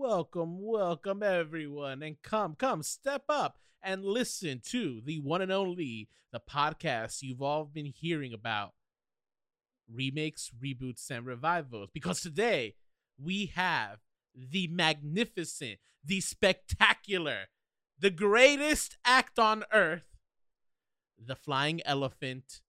welcome everyone, and come, step up and listen to the one and only, the podcast you've all been hearing about, remakes, reboots, and revivals. Because today we have the magnificent, the spectacular, the greatest act on earth, the flying elephant,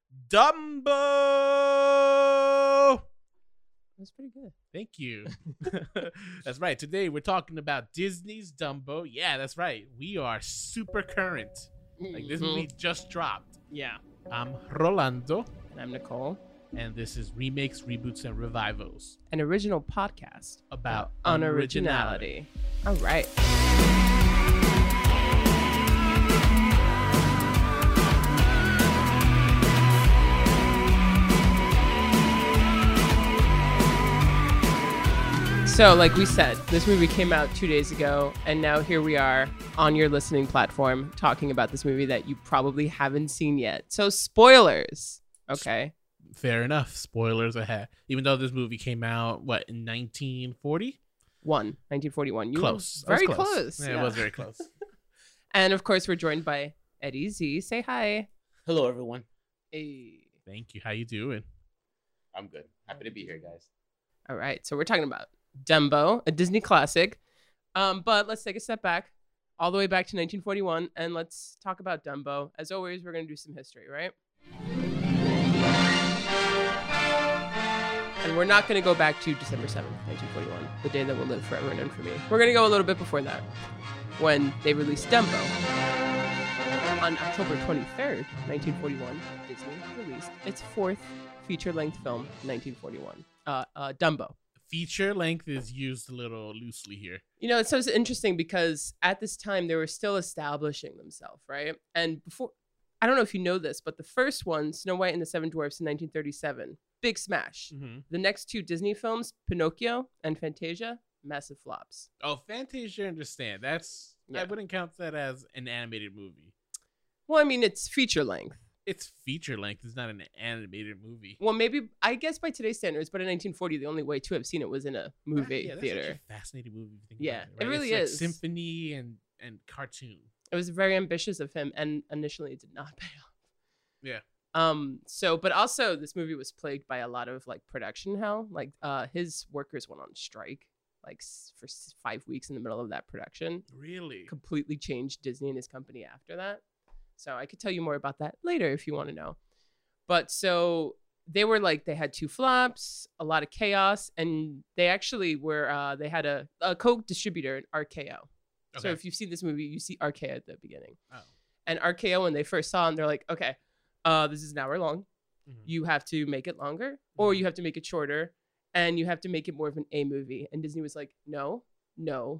Dumbo. That's pretty good. Thank you. That's right. Today we're talking about Disney's Dumbo. Yeah, that's right. We are super current. Like this movie just dropped. Yeah. I'm Rolando. And I'm Nicole. And this is Remakes, Reboots, and Revivals. An original podcast about unoriginality. All right. So, like we said, this movie came out 2 days ago, and now here we are on your listening platform talking about this movie that you probably haven't seen yet. So, spoilers. Okay. Fair enough. Spoilers ahead. Even though this movie came out, what, in 1940? 1941. Close. Very close. Yeah, it was very close. And, of course, we're joined by Eddie Z. Say hi. Hello, everyone. Hey. Thank you. How you doing? I'm good. Happy to be here, guys. All right. So, we're talking about Dumbo, a Disney classic. But let's take a step back, all the way back to 1941, and let's talk about Dumbo. As always, we're going to do some history, right? And we're not going to go back to December 7th, 1941, the day that will live forever in infamy. We're going to go a little bit before that, when they released Dumbo. On October 23rd, 1941, Disney released its fourth feature-length film, 1941, Dumbo. Feature length is used a little loosely here. You know, it's so interesting because at this time they were still establishing themselves, right? And before, I don't know if you know this, but the first one, Snow White and the Seven Dwarfs in 1937, big smash. Mm-hmm. The next two Disney films, Pinocchio and Fantasia, massive flops. Oh, Fantasia, I understand. I wouldn't count that as an animated movie. Well, I mean, it's feature length. It's feature length. It's not an animated movie. Well, maybe, I guess by today's standards, but in 1940, the only way to have seen it was in a movie theater. That's a fascinating movie. If you think Yeah, about it, right? it really it's is. Like symphony and cartoon. It was very ambitious of him, and initially it did not pay off. Yeah. But also this movie was plagued by a lot of like production hell. Like, his workers went on strike, like for 5 weeks in the middle of that production. Really? Completely changed Disney and his company after that. So I could tell you more about that later if you want to know. But so they were like, they had two flops, a lot of chaos, and they actually were, they had a co-distributor, RKO. Okay. So if you've seen this movie, you see RKO at the beginning. Oh. And RKO, when they first saw him, they're like, okay, this is an hour long. Mm-hmm. You have to make it longer, or you have to make it shorter, and you have to make it more of an A movie. And Disney was like, no. And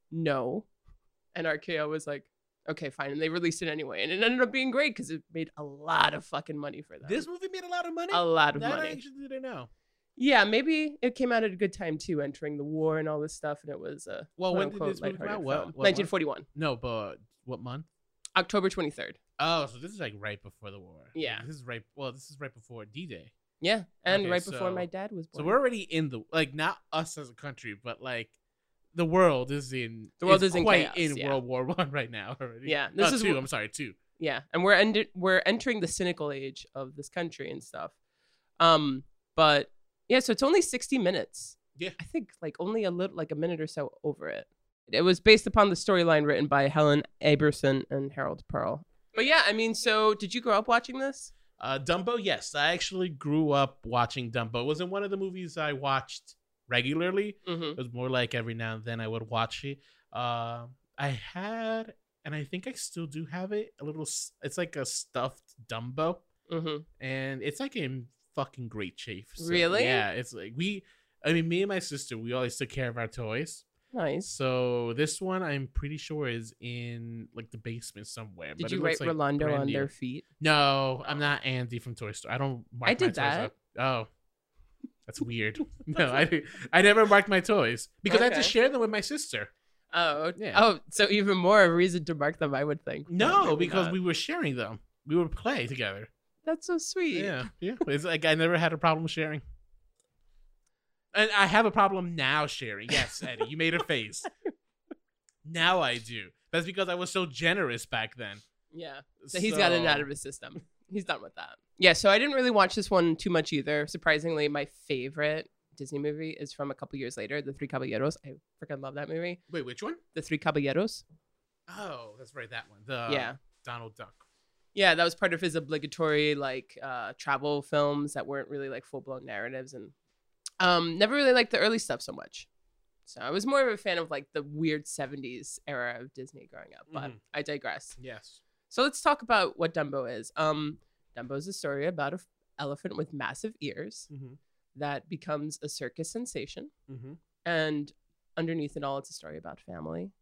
RKO was like, okay, fine. And they released it anyway. And it ended up being great because it made a lot of fucking money for them. This movie made a lot of money? A lot of money. money. I actually didn't know. Yeah, maybe it came out at a good time too, entering the war and all this stuff. And it was a when did this movie come out? What 1941. Month? No, but what month? October 23rd. Oh, so this is like right before the war. Yeah. This is right before D-Day. Yeah, and okay, right before my dad was born. So we're already in the, like, not us as a country, but like the world is in quite chaos, in World War I right now already. Yeah, two. I'm sorry, two. Yeah, and we're entering the cynical age of this country and stuff. But yeah, so it's only 60 minutes. Yeah, I think like only a minute or so over it. It was based upon the storyline written by Helen Aberson and Harold Pearl. But yeah, I mean, so did you grow up watching this? Dumbo, yes. I actually grew up watching Dumbo. It wasn't one of the movies I watched regularly. Mm-hmm. It was more like every now and then I would watch it. I had, and I think I still do have it, it's like a stuffed Dumbo. Mm-hmm. And it's like in fucking great shape. So, really? Yeah, it's like me and my sister, we always took care of our toys. Nice. So this one, I'm pretty sure is in like the basement somewhere. Did you write like Rolando on their feet? No, I'm not Andy from Toy Story. I don't mark I did my toys that. up. Oh, that's weird. No, I never marked my toys because I had to share them with my sister. Oh, yeah. Oh, so even more a reason to mark them, I would think. No, because we were sharing them. We would play together. That's so sweet. Yeah. It's like I never had a problem sharing. And I have a problem now sharing. Yes, Eddie, you made a face. Now I do. That's because I was so generous back then. Yeah. So he's got it out of his system. He's done with that. Yeah, so I didn't really watch this one too much either. Surprisingly, my favorite Disney movie is from a couple years later, The Three Caballeros. I freaking love that movie. Wait, which one? The Three Caballeros. Oh, that's right, that one. The Yeah. Donald Duck. Yeah, that was part of his obligatory like travel films that weren't really like full-blown narratives, and never really liked the early stuff so much. So I was more of a fan of like the weird 70s era of Disney growing up, but I digress. Yes. So let's talk about what Dumbo is. Dumbo is a story about an elephant with massive ears that becomes a circus sensation. And underneath it all, it's a story about family,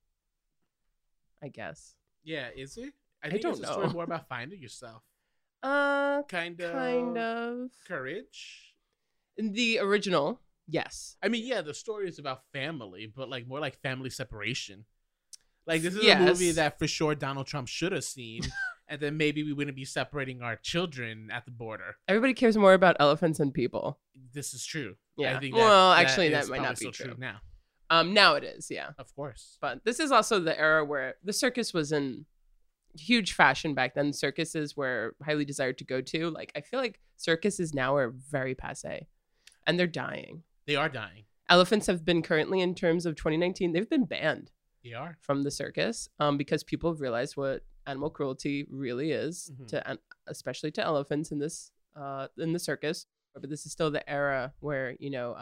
I guess. Yeah, is it? I think don't it's a story know. more about finding yourself. Kind of. Courage. In the original, yes. I mean, yeah, the story is about family, but like more like family separation. Like this is a Yes. movie that for sure Donald Trump should have seen, and then maybe we wouldn't be separating our children at the border. Everybody cares more about elephants than people. This is true. Yeah. I think Well, actually, that is might not probably be still true. now. Now it is, yeah. Of course. But this is also the era where the circus was in huge fashion back then. Circuses were highly desired to go to. Like, I feel like circuses now are very passe, and they're dying. They are dying. Elephants have been currently, in terms of 2019, they've been banned They are. from the circus because people have realized what animal cruelty really is, especially to elephants in the circus. But this is still the era where,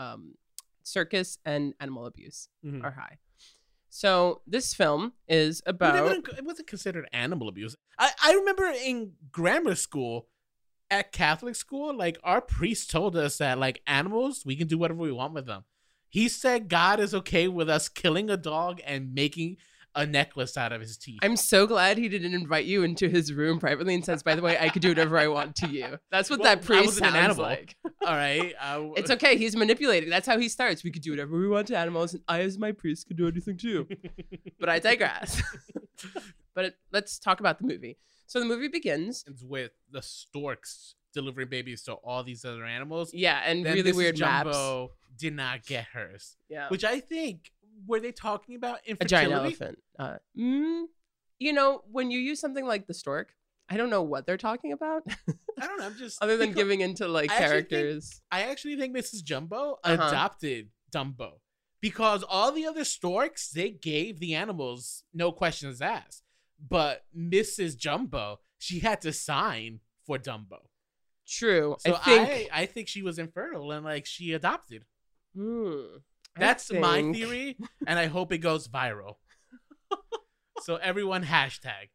circus and animal abuse are high. So this film is about... It wasn't considered animal abuse. I remember in grammar school, at Catholic school, like our priest told us that like animals, we can do whatever we want with them. He said God is okay with us killing a dog and making a necklace out of his teeth. I'm so glad he didn't invite you into his room privately and says, by the way, I could do whatever I want to you. That's what that I priest wasn't an sounds animal. like. All right. It's okay. He's manipulating. That's how he starts. We could do whatever we want to animals, and I, as my priest, could do anything too. But I digress. Let's talk about the movie. So the movie begins. It's with the storks delivering babies to all these other animals. Yeah, and Then really Mrs. weird Jumbo maps. did not get hers. Yeah. Which I think, were they talking about A infertility? giant elephant. When you use something like the stork, I don't know what they're talking about. I don't know. I'm just Other than because giving into like I actually characters. I actually think Mrs. Jumbo Uh-huh. adopted Dumbo because all the other storks, they gave the animals no questions asked. But Mrs. Jumbo, she had to sign for Dumbo. True. So I think. I think she was infertile and like she adopted. I That's my think- theory, and I hope it goes viral. So everyone hashtag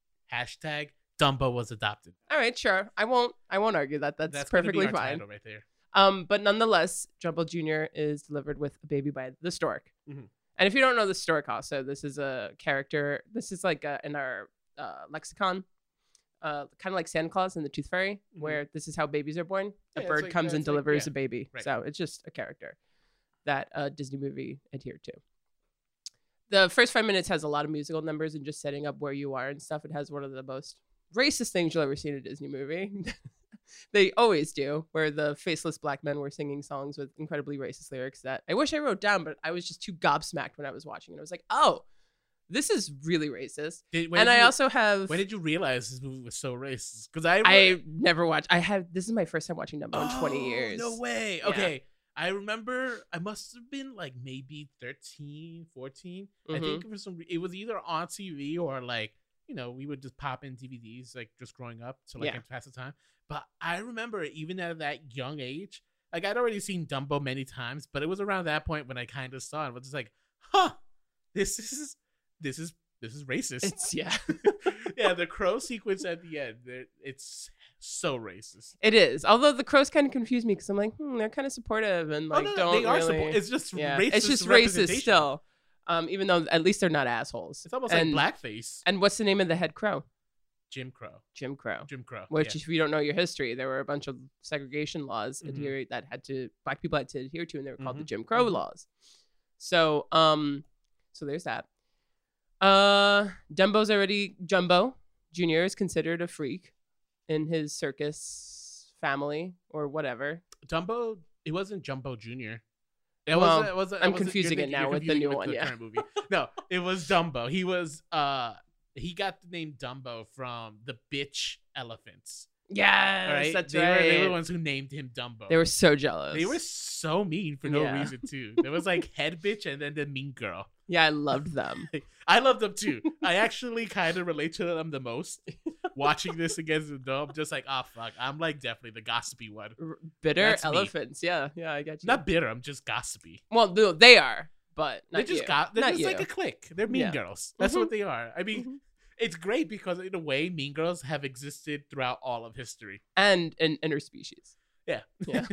Dumbo was adopted. All right, sure. I won't argue that. That's gonna be perfectly our fine. title right there. But nonetheless, Jumbo Jr. is delivered with a baby by the stork. Mhm. And if you don't know the stork, also, this is a character. This is like in our lexicon, kind of like Santa Claus and the Tooth Fairy, where this is how babies are born. Yeah, A it's bird like- comes and that's like- delivers yeah, a baby. right. So it's just a character that a Disney movie adhered to. The first 5 minutes has a lot of musical numbers and just setting up where you are and stuff. It has one of the most racist things you'll ever see in a Disney movie. They always do, where the faceless black men were singing songs with incredibly racist lyrics that I wish I wrote down, but I was just too gobsmacked when I was watching it. I was like, oh, this is really racist. When did you realize this movie was so racist? Because I never watched. This is my first time watching Dumbo in 20 years. No way. Yeah. Okay. I remember I must have been like maybe 13, 14. I think it was either on TV or like, we would just pop in DVDs like just growing up to like pass the time. But I remember even at that young age, like I'd already seen Dumbo many times, but it was around that point when I kind of saw it. I was just like, this is racist. It's Yeah, the crow sequence at the end, it's so racist. It is. Although the crows kind of confuse me because I'm like, they're kind of supportive and like don't they are really. It's just Yeah, racist. it's just racist representation. still. Even though at least they're not assholes. It's almost And- like blackface. And what's the name of the head crow? Jim Crow. Jim Crow. Jim Crow. Which, yeah. if you don't know your history, there were a bunch of segregation laws Mhm. that black people had to adhere to, and they were called the Mhm. Jim Crow Mhm. laws. So, so there's that. Jumbo Jr. is considered a freak in his circus family or whatever. Dumbo, it wasn't Jumbo Jr. I'm confusing it now with the new one, yeah. current movie. No, it was Dumbo. He got the name Dumbo from the bitch elephants. Yes, All right? that's They right. were the ones who named him Dumbo. They were so jealous. They were so mean for no Yeah. reason too. There was like head bitch and then the mean girl. Yeah, I loved them. I love them too. I actually kind of relate to them the most. Watching this against the dome, just like, oh fuck, I'm like definitely the gossipy one. Bitter That's me. elephants. Yeah, I got you. Not bitter, I'm just gossipy. Well, no, they are, but They're not just you. they're Not just you. like a clique. They're mean Yeah. girls. That's Mhm. what they are. I mean, Mhm. it's great because in a way, mean girls have existed throughout all of history. And an interspecies. Yeah. Yeah.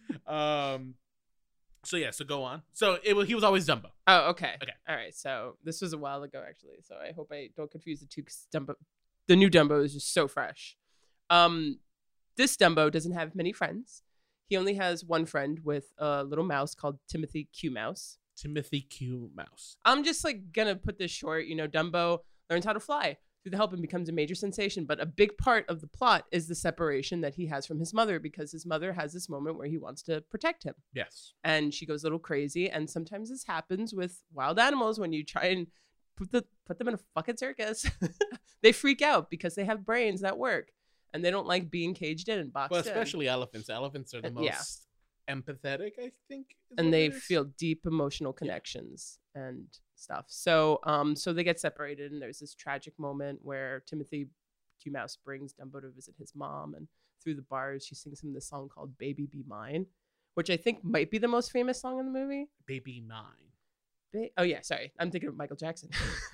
So go on. So he was always Dumbo. Oh, okay. Okay. All right. So this was a while ago, actually. So I hope I don't confuse the two. Because the new Dumbo is just so fresh. This Dumbo doesn't have many friends. He only has one friend with a little mouse called Timothy Q Mouse. Timothy Q Mouse. I'm just like gonna put this short. Dumbo learns how to fly through the help and becomes a major sensation. But a big part of the plot is the separation that he has from his mother, because his mother has this moment where he wants to protect him. Yes. And she goes a little crazy. And sometimes this happens with wild animals when you try and put them in a fucking circus. They freak out because they have brains that work and they don't like being caged in and boxed Well, in. especially elephants. Elephants are the most Yeah. empathetic, I think. is And what they it is. feel deep emotional connections and stuff. So so they get separated, and there's this tragic moment where Timothy Q Mouse brings Dumbo to visit his mom, and through the bars she sings him this song called Baby Be Mine, which I think might be the most famous song in the movie. Baby mine. Oh yeah, sorry. I'm thinking of Michael Jackson.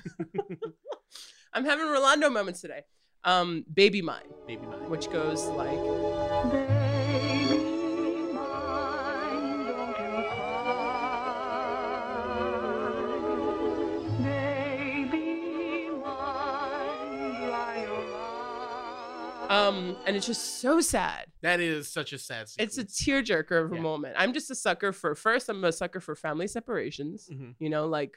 I'm having Rolando moments today. Baby Mine, Baby mine. which goes like and it's just so sad. That is such a sad scene. It's a tearjerker of a Yeah. moment. I'm just a sucker for family separations, Mhm. Like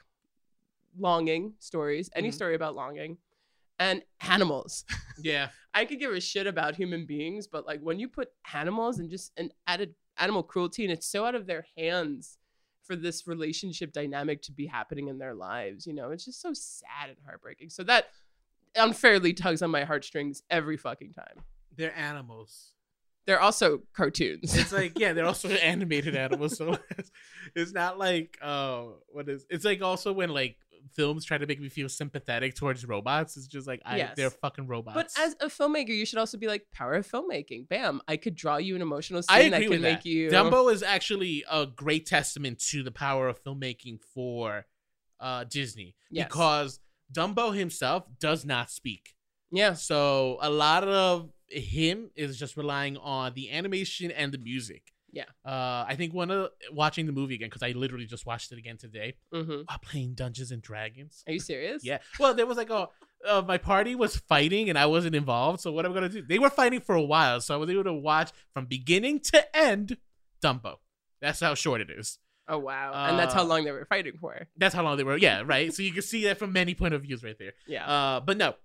longing stories, any Mhm. story about longing, and animals. Yeah. I could give a shit about human beings, but like when you put animals and added animal cruelty, and it's so out of their hands for this relationship dynamic to be happening in their lives, it's just so sad and heartbreaking. So that unfairly tugs on my heartstrings every fucking time. They're animals. They're also cartoons. It's like, yeah, they're also animated animals. So it's not like it's like also when like films try to make me feel sympathetic towards robots. It's just like Yes. they're fucking robots. But as a filmmaker, you should also be like, power of filmmaking. Bam, I could draw you an emotional I scene that agree could with make that. you. Dumbo is actually a great testament to the power of filmmaking for Disney. Yes. Because Dumbo himself does not speak. Yeah. So a lot of him is just relying on the animation and the music. Yeah. I think watching the movie again, because I literally just watched it again today Mm-hmm. while playing Dungeons and Dragons. Are you serious? Yeah. Well, there was like my party was fighting and I wasn't involved. So what am I gonna do? They were fighting for a while, so I was able to watch from beginning to end Dumbo. That's how short it is. Oh wow. And that's how Uh, long they were fighting for. That's how long they were. Yeah, right. So you can see that from many point of views right there. Yeah. But no.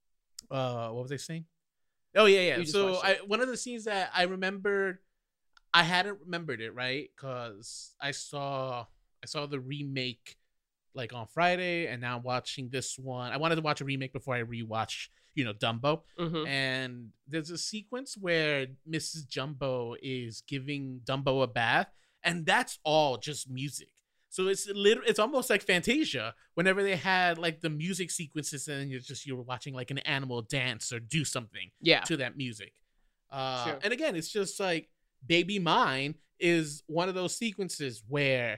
What was I saying? Oh yeah. You just So watched one of the scenes that I remembered, I hadn't remembered it, right? Because I saw the remake like on Friday, and now I'm watching this one. I wanted to watch a remake before I rewatch, Dumbo. Mm-hmm. And there's a sequence where Mrs. Jumbo is giving Dumbo a bath, and that's all just music. So it's almost like Fantasia whenever they had like the music sequences and you're watching like an animal dance or do something Yeah. to that music. Sure. And again, it's just like Baby Mine is one of those sequences where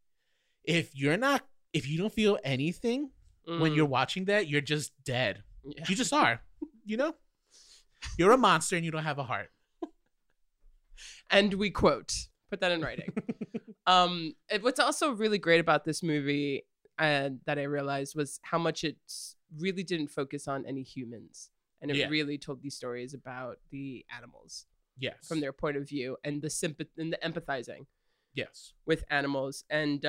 if you don't feel anything when you're watching that, you're just dead. Yeah. You just are, You're a monster and you don't have a heart. And we quote, put that in writing. What's also really great about this movie that I realized was how much it really didn't focus on any humans. And it Yeah. really told these stories about the animals Yes. from their point of view and the sympathy and the empathizing Yes. with animals. And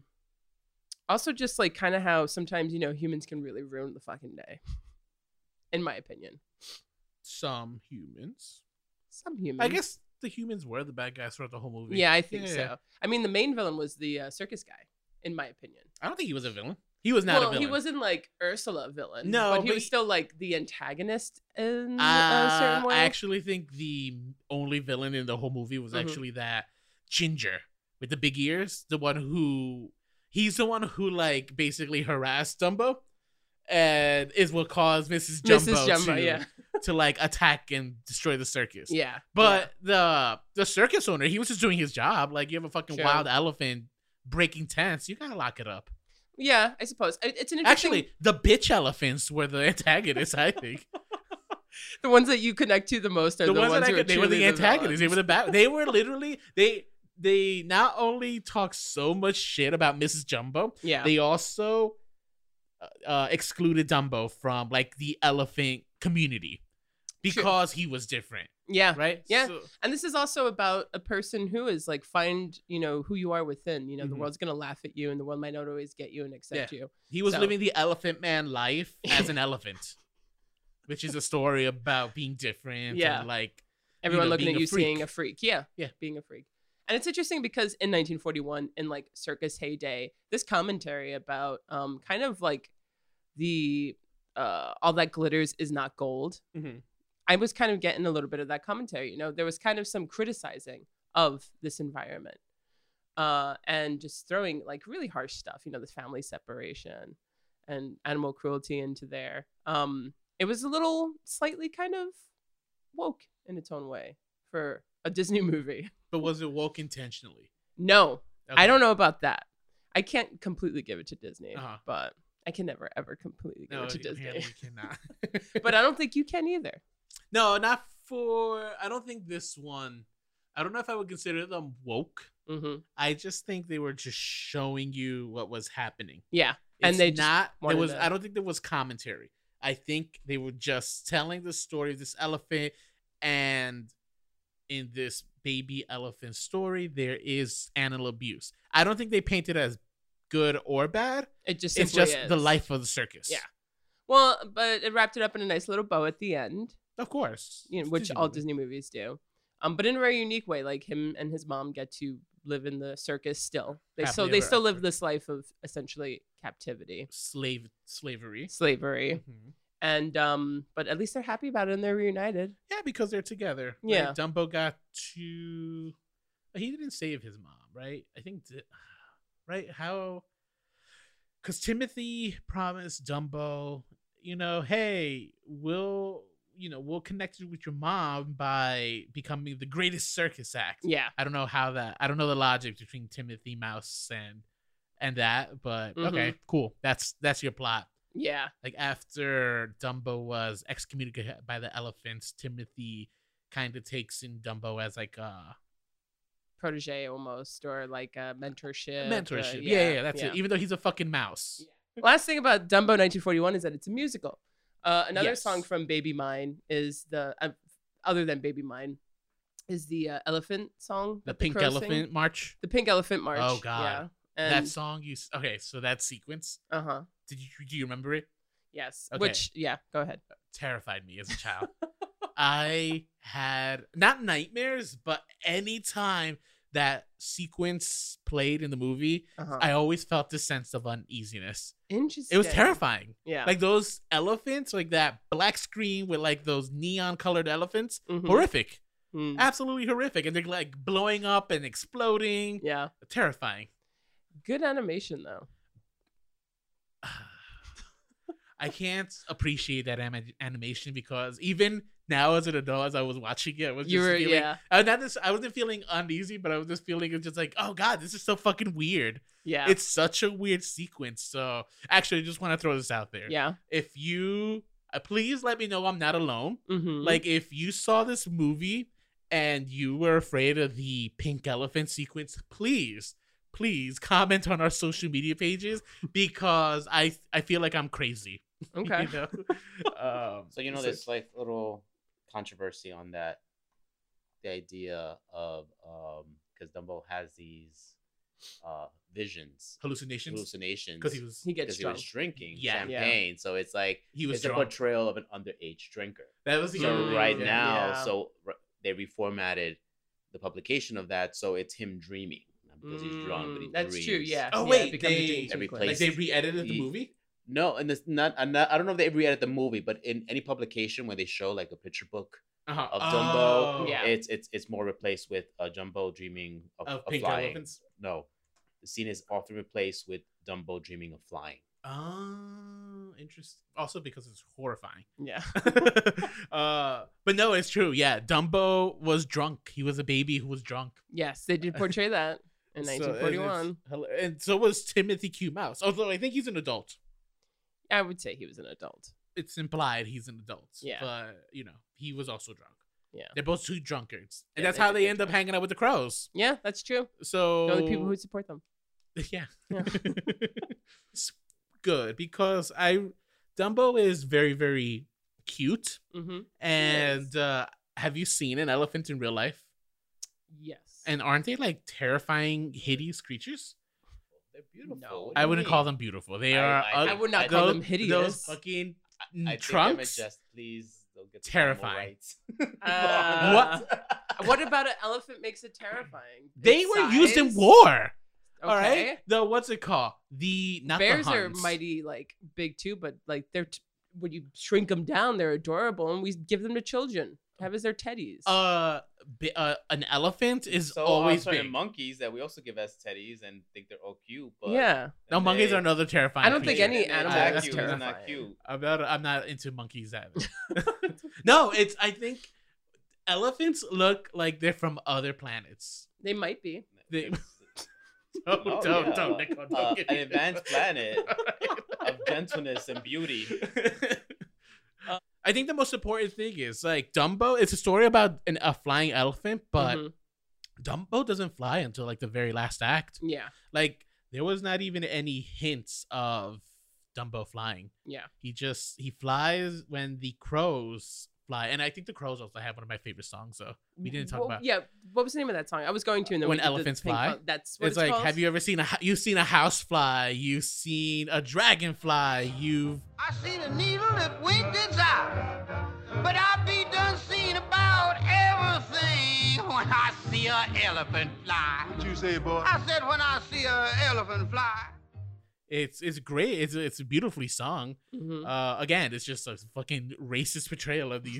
also just like kind of how sometimes, humans can really ruin the fucking day, in my opinion. Some humans. Some humans. I guess the humans were the bad guys throughout the whole movie. Yeah, I think Yeah. so. I mean, the main villain was the circus guy, in my opinion. I don't think he was a villain. He was not a villain. He wasn't like Ursula villain. No, but he but was he- still like the antagonist in a certain way. I actually think the only villain in the whole movie was Mhm. actually that Ginger with the big ears. He's the one who like basically harassed Dumbo, and is what caused Mrs. Jumbo, to like attack and destroy the circus. Yeah. But the circus owner, he was just doing his job. Like, you have a fucking Sure. wild elephant breaking tents, you gotta lock it up. Yeah, I suppose. It's an interesting... Actually, the bitch elephants were the antagonists, I think. the ones that you connect to the most are the, ones who are they were the truly antagonists. They villains. were the bad. They were literally they not only talk so much shit about Mrs. Jumbo, Yeah. they also excluded Dumbo from like the elephant community because he was different, Yeah. right? Yeah. So, And this is also about a person who is like, find, who you are within. The Mhm. world's going to laugh at you and the world might not always get you and accept you. he was So- living the elephant man life as an elephant, which is a story about being different. Yeah. And like Everyone looking being at a you seeing freak. a freak. Yeah. Yeah. Being a freak. And it's interesting because in 1941, in like circus heyday, this commentary about kind of like the all that glitters is not gold. Mhm. I was kind of getting a little bit of that commentary. There was kind of some criticizing of this environment and just throwing like really harsh stuff, the family separation and animal cruelty into there. It was a little slightly kind of woke in its own way for a Disney movie. But was it woke intentionally? No, I Okay. don't know about that. I can't completely give it to Disney, Uh-huh. but I can never ever completely give No, it to you Disney. cannot. But I don't think you can either. No, not for. I don't think this one. I don't know if I would consider them woke. Hmm. I just think they were just showing you what was happening. Yeah, It's and they just not. There wanted was. to- I don't think there was commentary. I think they were just telling the story of this elephant, and in this baby elephant story, there is animal abuse. I don't think they painted it as good or bad. It just It's simply just the is. life of the circus. Yeah. Well, but it wrapped it up in a nice little bow at the end, of course. It's which Disney all movie. Disney movies do. But in a very unique way, like him and his mom get to live in the circus still. They Happily they ever still live after. this life of essentially captivity, slavery. slavery, Mhm. and but at least they're happy about it and they're reunited. Yeah, because they're together. Yeah. Like, Dumbo got to. He didn't save his mom, right? I think. Right? How? Because Timothy promised Dumbo, hey, we'll connect you with your mom by becoming the greatest circus act. Yeah. I don't know I don't know the logic between Timothy Mouse and that, but okay, cool. That's your plot. Yeah. Like, after Dumbo was excommunicated by the elephants, Timothy kind of takes in Dumbo as like a Protege almost, or like a mentorship. mentorship. Yeah, that's it. Even though he's a fucking mouse. Last thing about Dumbo 1941 is that it's a musical. Another Yes. song from Baby Mine is the other than Baby Mine is the elephant song. The that Pink Crows sing. Elephant March. The Pink Elephant March. Oh, God. Yeah. That And, song okay, so that sequence. uh-huh. Do you remember it? Yes. Okay. Which, yeah, go ahead. Terrified me as a child. I had not nightmares, but anytime that sequence played in the movie, Uh-huh. I always felt this sense of uneasiness. Interesting. It was terrifying. Yeah. Like those elephants, like that black screen with like those neon colored elephants, Mhm. horrific. Mm. Absolutely horrific. And they're like blowing up and exploding. Yeah. Terrifying. Good animation though. I can't appreciate that animation because even now as an adult, as I was watching it, I was just You were feeling, yeah. I wasn't feeling uneasy, but I was just feeling just like, oh God, this is so fucking weird. Yeah. It's such a weird sequence. So actually, I just want to throw this out there. yeah. If you, please let me know I'm not alone. Mm-hmm. Like, if you saw this movie and you were afraid of the pink elephant sequence, please comment on our social media pages because I feel like I'm crazy. Okay. You know? So there's like little controversy on that. The idea of because Dumbo has these visions, hallucinations hallucinations because He gets because he drunk. was drinking Yeah. champagne. So it's like he was it's a drunk. portrayal of an underage drinker. That was the So only right thing. now, Yeah. so they reformatted the publication of that, so it's him dreaming because he's drunk, but he That's dreams. true. Yeah. Oh, yeah, wait, it becomes a they- dream Every sequence. Like place- they re-edited the Ye- movie. No, and it's not. I don't know if they re-edited the movie, but in any publication where they show like a picture book Uh-huh. of Dumbo, Yeah. it's more replaced with Jumbo dreaming of Pink flying. elephants. No, the scene is often replaced with Dumbo dreaming of flying. Oh, interesting. Also because it's horrifying. Yeah. But no, it's true. Yeah, Dumbo was drunk. He was a baby who was drunk. Yes, they did portray that in So, 1941. and so was Timothy Q. Mouse. Although I think he's an adult. I would say he was an adult. It's implied he's an adult. Yeah. But he was also drunk. Yeah. They're both two drunkards, and Yeah, that's they how did they get end up drunk. hanging out with the crows. Yeah, that's true. So The only people who support them. yeah. Yeah. It's good because Dumbo is very, very cute. Mm-hmm. And have you seen an elephant in real life? Yes. And aren't they like terrifying, hideous creatures? They're beautiful. No. What do I you wouldn't mean? call them beautiful. They I- are. I- I would not I call those- them hideous. Those fucking I trunks. think just please don't get the Terrifying. animal rights. What about an elephant makes it terrifying? They Its were used in size? war. All Okay. right. The what's it called? The not Bears the are Huns. mighty like big too, but like when you shrink them down, they're adorable, and we give them to children. Have as their teddies. An elephant is So always certain big. monkeys that we also give as teddies and think they're all cute. But yeah. No, then monkeys they- are another terrifying. I don't think creature. any they animal attack is you, it's not terrifying. cute. I'm not into monkeys either. No, I think elephants look like they're from other planets. They might be. They, Oh, don't, yeah. Nico, don't get An me- advanced planet of gentleness and beauty. I think the most important thing is like Dumbo. It's a story about a flying elephant, but Mhm. Dumbo doesn't fly until like the very last act. Yeah. Like there was not even any hints of Dumbo flying. Yeah. He flies when the crows fly, and I think the crows also have one of my favorite songs. So we didn't talk about. Yeah. What was the name of that song? I was going to. And then When we did the Elephants pink Fly? fun- That's what It's like, called? have you ever seen you've seen a house fly? You've seen a dragonfly. You've I seen a needle that winked its eye, but I be done seen about everything when I see an elephant fly. What you say, boy? I said when I see an elephant fly. it's great. It's a beautifully sung. Mhm. Again, it's just a fucking racist portrayal of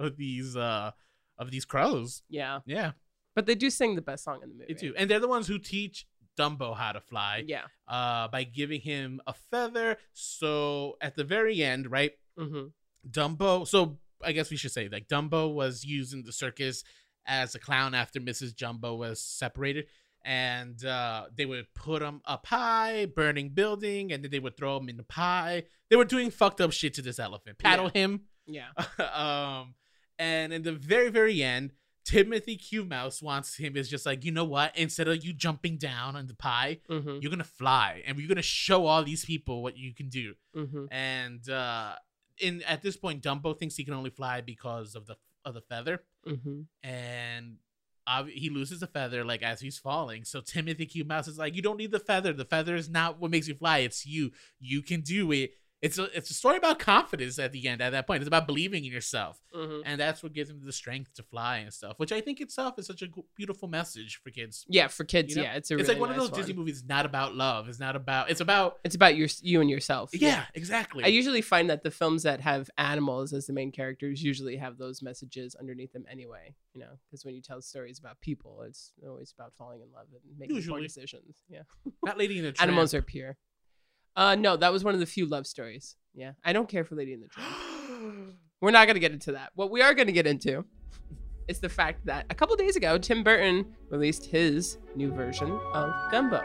these crows. Yeah. Yeah, But they do sing the best song in the movie. they do, and they're the ones who teach Dumbo how to fly. Yeah. By giving him a feather. So at the very end, right, Mm-hmm. Dumbo. So I guess we should say like Dumbo was used in the circus as a clown after Mrs. Jumbo was separated, and they would put him up high, burning building, and then they would throw him in the pie. They were doing fucked up shit to this elephant, paddle him. Yeah. And in the very, very end, Timothy Q. Mouse wants him is just like, you know what? Instead of you jumping down on the pie, Mm-hmm. you're gonna fly, and we're gonna show all these people what you can do. Mm-hmm. And at this point, Dumbo thinks he can only fly because of the feather, Mm-hmm. and he loses the feather like as he's falling. So Timothy Q. Mouse is like, you don't need the feather. The feather is not what makes you fly. It's you. You can do it. It's a story about confidence at the end. At that point, it's about believing in yourself, Mm-hmm. and that's what gives him the strength to fly and stuff. Which I think itself is such a beautiful message for kids. Yeah, for kids, You know? yeah, it's a It's really like one of nice those Disney movies. Not about love. It's not about. It's about. It's about you and yourself. Yeah, exactly. I usually find that the films that have animals as the main characters usually have those messages underneath them anyway. You know, because when you tell stories about people, it's always about falling in love and making poor Usually. decisions. Yeah, Not Lady and the Tramp. animals are pure. No, that was one of the few love stories. Yeah, I don't care for Lady and the Tramp. We're not going to get into that. What we are going to get into is the fact that a couple days ago, Tim Burton released his new version of Dumbo.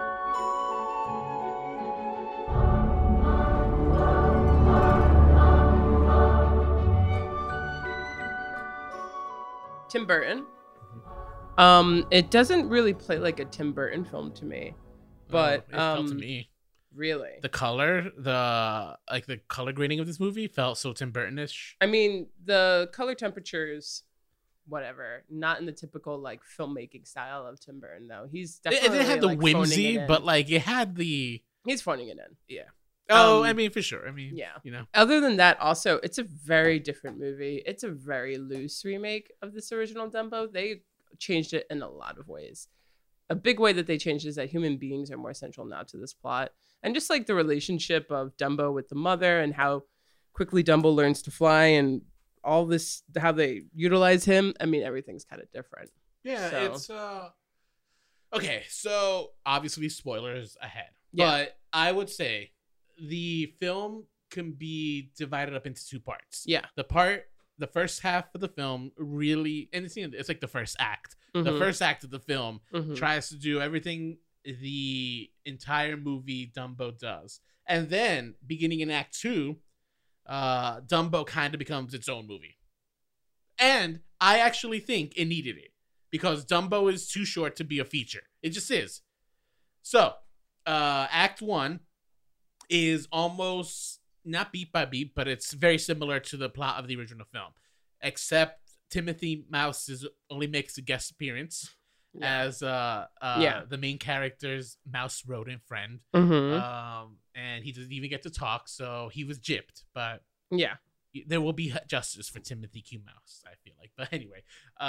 Tim Burton. It doesn't really play like a Tim Burton film to me, but it felt to me. really, The color, the color grading of this movie felt so Tim Burton-ish. I mean, the color temperatures, whatever, not in the typical like filmmaking style of Tim Burton though. He's It definitely didn't have the like, phoning whimsy, it in. but like it had the. he's phoning it in. Yeah. Oh, Um, I mean, for sure. I mean, yeah. you know. Other than that, also, it's a very different movie. It's a very loose remake of this original Dumbo. They changed it in a lot of ways. A big way that they changed is that human beings are more central now to this plot. And just like the relationship of Dumbo with the mother and how quickly Dumbo learns to fly and all this, how they utilize him. I mean, everything's kind of different. Yeah, So- it's okay, so obviously spoilers ahead. Yeah. But I would say the film can be divided up into two parts. Yeah. The first half of the film really, and it's like the first act. The Mhm. first act of the film Mhm. tries to do everything the entire movie Dumbo does. And then beginning in act 2, Dumbo kind of becomes its own movie. And I actually think it needed it because Dumbo is too short to be a feature. It just is. So, act 1 is almost not beat by beat, but it's very similar to the plot of the original film, except Timothy Mouse only makes a guest appearance Yeah. as the main character's mouse rodent friend. Mhm. And he doesn't even get to talk, so he was gypped, but Yeah. there will be justice for Timothy Q Mouse, I feel like. But anyway,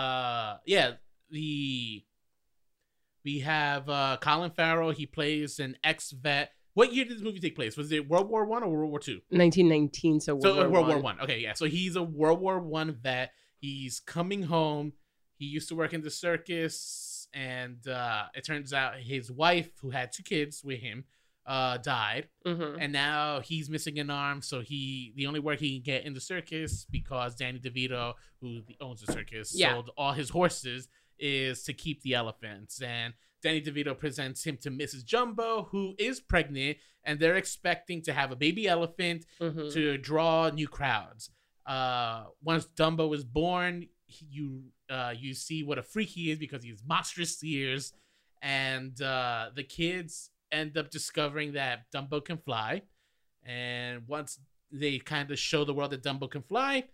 we have Colin Farrell. He plays an ex-vet. What year did this movie take place? Was it World War I or World War II? 1919. So So World World War I. Okay, yeah. So he's a World War I vet. He's coming home. He used to work in the circus, and it turns out his wife, who had 2 kids with him, died, Mhm. and now he's missing an arm. So the only work he can get in the circus, because Danny DeVito, who owns the circus, Yeah. sold all his horses, is to keep the elephants. And Danny DeVito presents him to Mrs. Jumbo, who is pregnant, and they're expecting to have a baby elephant Mhm. to draw new crowds. Once Dumbo is born, you see what a freak he is because he has monstrous ears, and the kids end up discovering that Dumbo can fly. And once they kind of show the world that Dumbo can fly,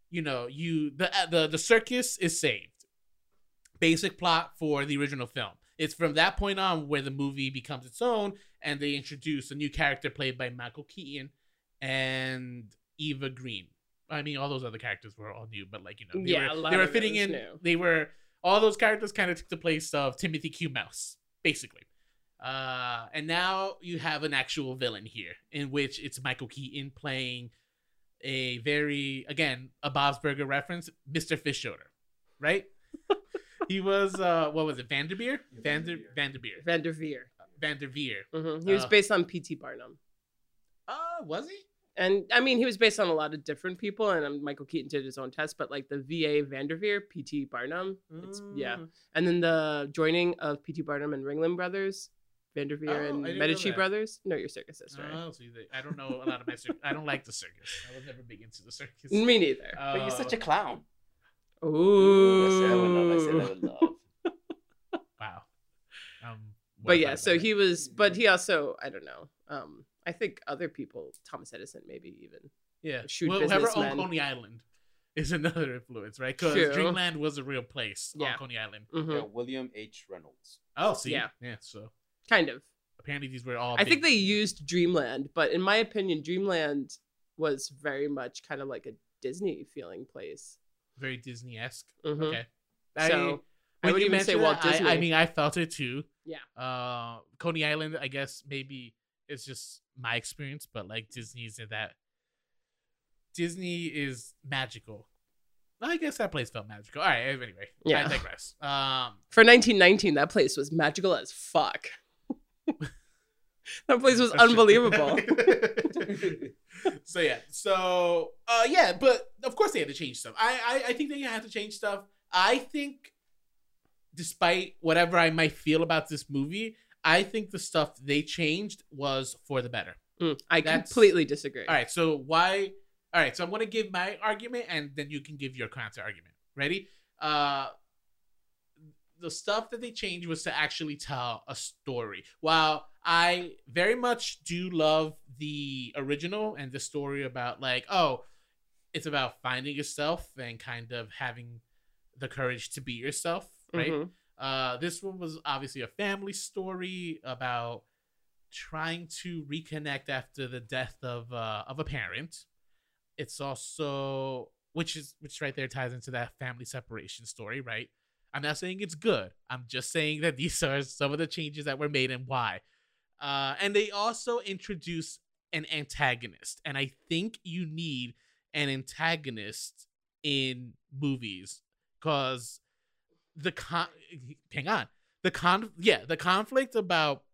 the circus is saved. Basic plot for the original film. It's from that point on where the movie becomes its own, and they introduce a new character played by Michael Keaton and Eva Green. I mean, all those other characters were all new, but Yeah, a lot they were of it fitting was in. new. All those characters kind of took the place of Timothy Q Mouse, basically. And now you have an actual villain here, in which it's Michael Keaton playing a Bob's Burger reference, Mr. Fischoeder, right? He was what was it, Vanderveer? Vanderveer. Vanderveer. Mhm. He was based on P.T. Barnum. Was he? And I mean, he was based on a lot of different people, and Michael Keaton did his own test, but like the VA Vanderveer, P.T. Barnum, yeah. And then the joining of P.T. Barnum and Ringling Brothers, Vanderveer and I didn't know Medici that. Brothers. No, your circus sister. I don't know a lot of my circus. I don't like the circus. I was never big into the circus. Me neither. But you're such a clown. Ooh. I said I would love. Wow. But yeah, so he was, but he also, I don't know. I think other people, Thomas Edison, maybe even. Shrewd whoever businessman. owned Coney Island is another influence, right? Because True. Dreamland was a real place Yeah. on Coney Island. Mhm. Yeah, William H. Reynolds. Oh, see, Yeah. So Kind of. apparently these were all. I think big- they used Dreamland, but in my opinion, Dreamland was very much kind of like a Disney feeling place. very Disney-esque. Mhm. Okay. So, I when would you even say mention Walt that, Disney. I mean, I felt it too. Yeah. Coney Island, I guess maybe it's just my experience, but like Disney's in that. Disney is magical. I guess that place felt magical. All right. Anyway, Yeah. I digress. For 1919, that place was magical as fuck. That place was That's true. unbelievable. Yeah, but of course they had to change stuff. I think they had to change stuff. I think, despite whatever I might feel about this movie, I think the stuff they changed was for the better. I That's- completely disagree. All right, so why? All right, so I'm gonna give my argument, and then you can give your counter argument. Ready? The stuff that they changed was to actually tell a story. While I very much do love the original and the story about it's about finding yourself and kind of having the courage to be yourself, right? Mhm. This one was obviously a family story about trying to reconnect after the death of a parent. It's also which right there ties into that family separation story, right? I'm not saying it's good. I'm just saying that these are some of the changes that were made and why. And they also introduce an antagonist. And I think you need an antagonist in movies because the conflict about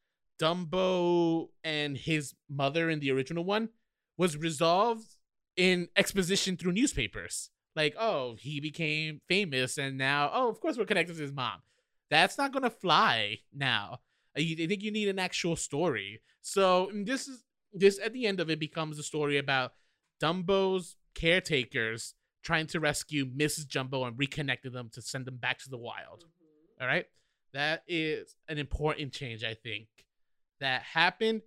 Dumbo and his mother in the original one was resolved in exposition through newspapers. Like, oh, he became famous and now, oh, of course we're connected to his mom. That's not going to fly now. I think you need an actual story. So this at the end of it becomes a story about Dumbo's caretakers trying to rescue Mrs. Jumbo and reconnecting them to send them back to the wild. Mm-hmm. All right? That is an important change, I think, that happened.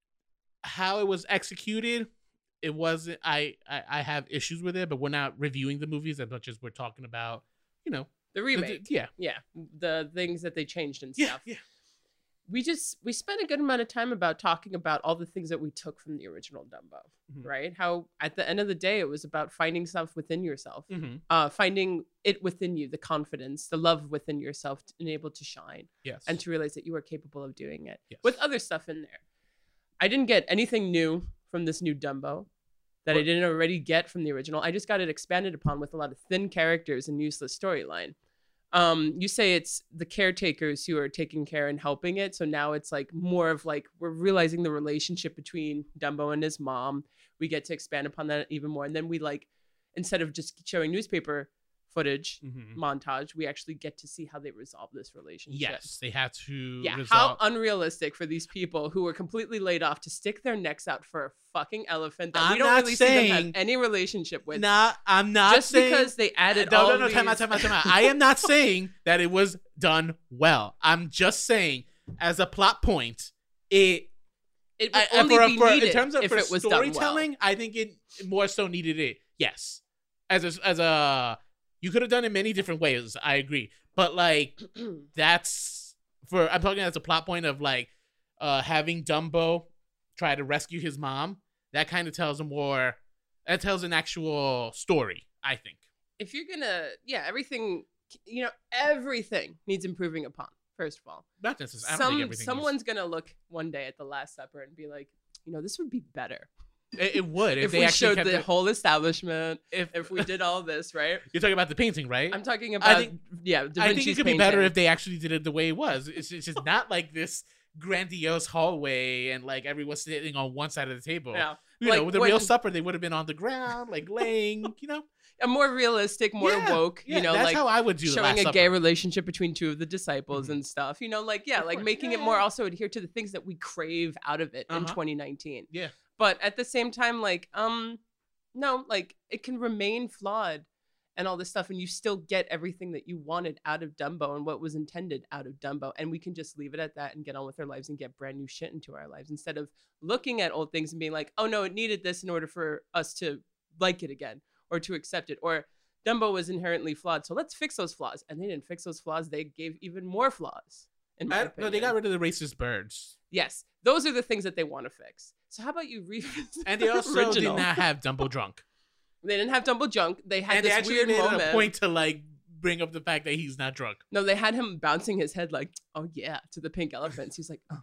How it was executed, it wasn't. I have issues with it, but we're not reviewing the movies as much as we're talking about, the remake. Yeah. The things that they changed and stuff. Yeah. We spent a good amount of time about talking about all the things that we took from the original Dumbo, Mhm. right? How at the end of the day, it was about finding stuff within yourself, Mm-hmm. finding it within you, the confidence, the love within yourself, and able to shine Yes. and to realize that you are capable of doing it Yes. with other stuff in there. I didn't get anything new from this new Dumbo that I didn't already get from the original. I just got it expanded upon with a lot of thin characters and useless storyline. You say it's the caretakers who are taking care and helping it. So now it's like more of like we're realizing the relationship between Dumbo and his mom. We get to expand upon that even more. And then we like, instead of just showing newspaper footage Mhm. montage, we actually get to see how they resolve this relationship. Yes, they had to. Yeah, resolve- how unrealistic for these people who were completely laid off to stick their necks out for a fucking elephant that we I'm don't not really see them saying- have any relationship with. I'm not just saying, because they added No, all no, these... time out. I am not saying that it was done well. I'm just saying, as a plot point, it It would only be needed in terms of if for it was done well. storytelling. I think it more so needed it. Yes, as a you could have done it many different ways. I agree, but like that's for I'm talking as a plot point of like having Dumbo try to rescue his mom. That kind of tells that tells an actual story, I think. If you're gonna, everything needs improving upon. First of all, Not necessarily. I don't think everything someone's gonna look one day at the Last Supper and be like, this would be better it would if they we actually showed kept the it- whole establishment. if If we did all this, right? you're talking about the painting, right? I'm talking about, Da I think Vinci's it could be better painting. if they actually did it the way it was. It's just not like this grandiose hallway and like everyone's sitting on one side of the table. Yeah. With the when- real supper, they would have been on the ground, like laying. a more realistic, more Yeah, woke, yeah, that's like how I would do the showing Last a gay Supper. relationship between two of the disciples Mhm. and stuff, Of like course, making it yeah, more yeah. also adhere to the things that we crave out of it in Uh-huh. 2019. Yeah. But at the same time, no, like it can remain flawed and all this stuff, and you still get everything that you wanted out of Dumbo and what was intended out of Dumbo, and we can just leave it at that and get on with our lives and get brand new shit into our lives instead of looking at old things and being like, oh no, it needed this in order for us to like it again or to accept it, or Dumbo was inherently flawed, so let's fix those flaws. And they didn't fix those flaws; they gave even more flaws. In my opinion. No, they got rid of the racist birds, Yes, those are the things that they want to fix. So how about you revisit and they the also original? did not have Dumbo drunk. They didn't have Dumbo drunk. They had And they this actually weird made it moment. a point to like bring up the fact that he's not drunk. No, they had him bouncing his head like, "Oh yeah," to the pink elephants. He's like,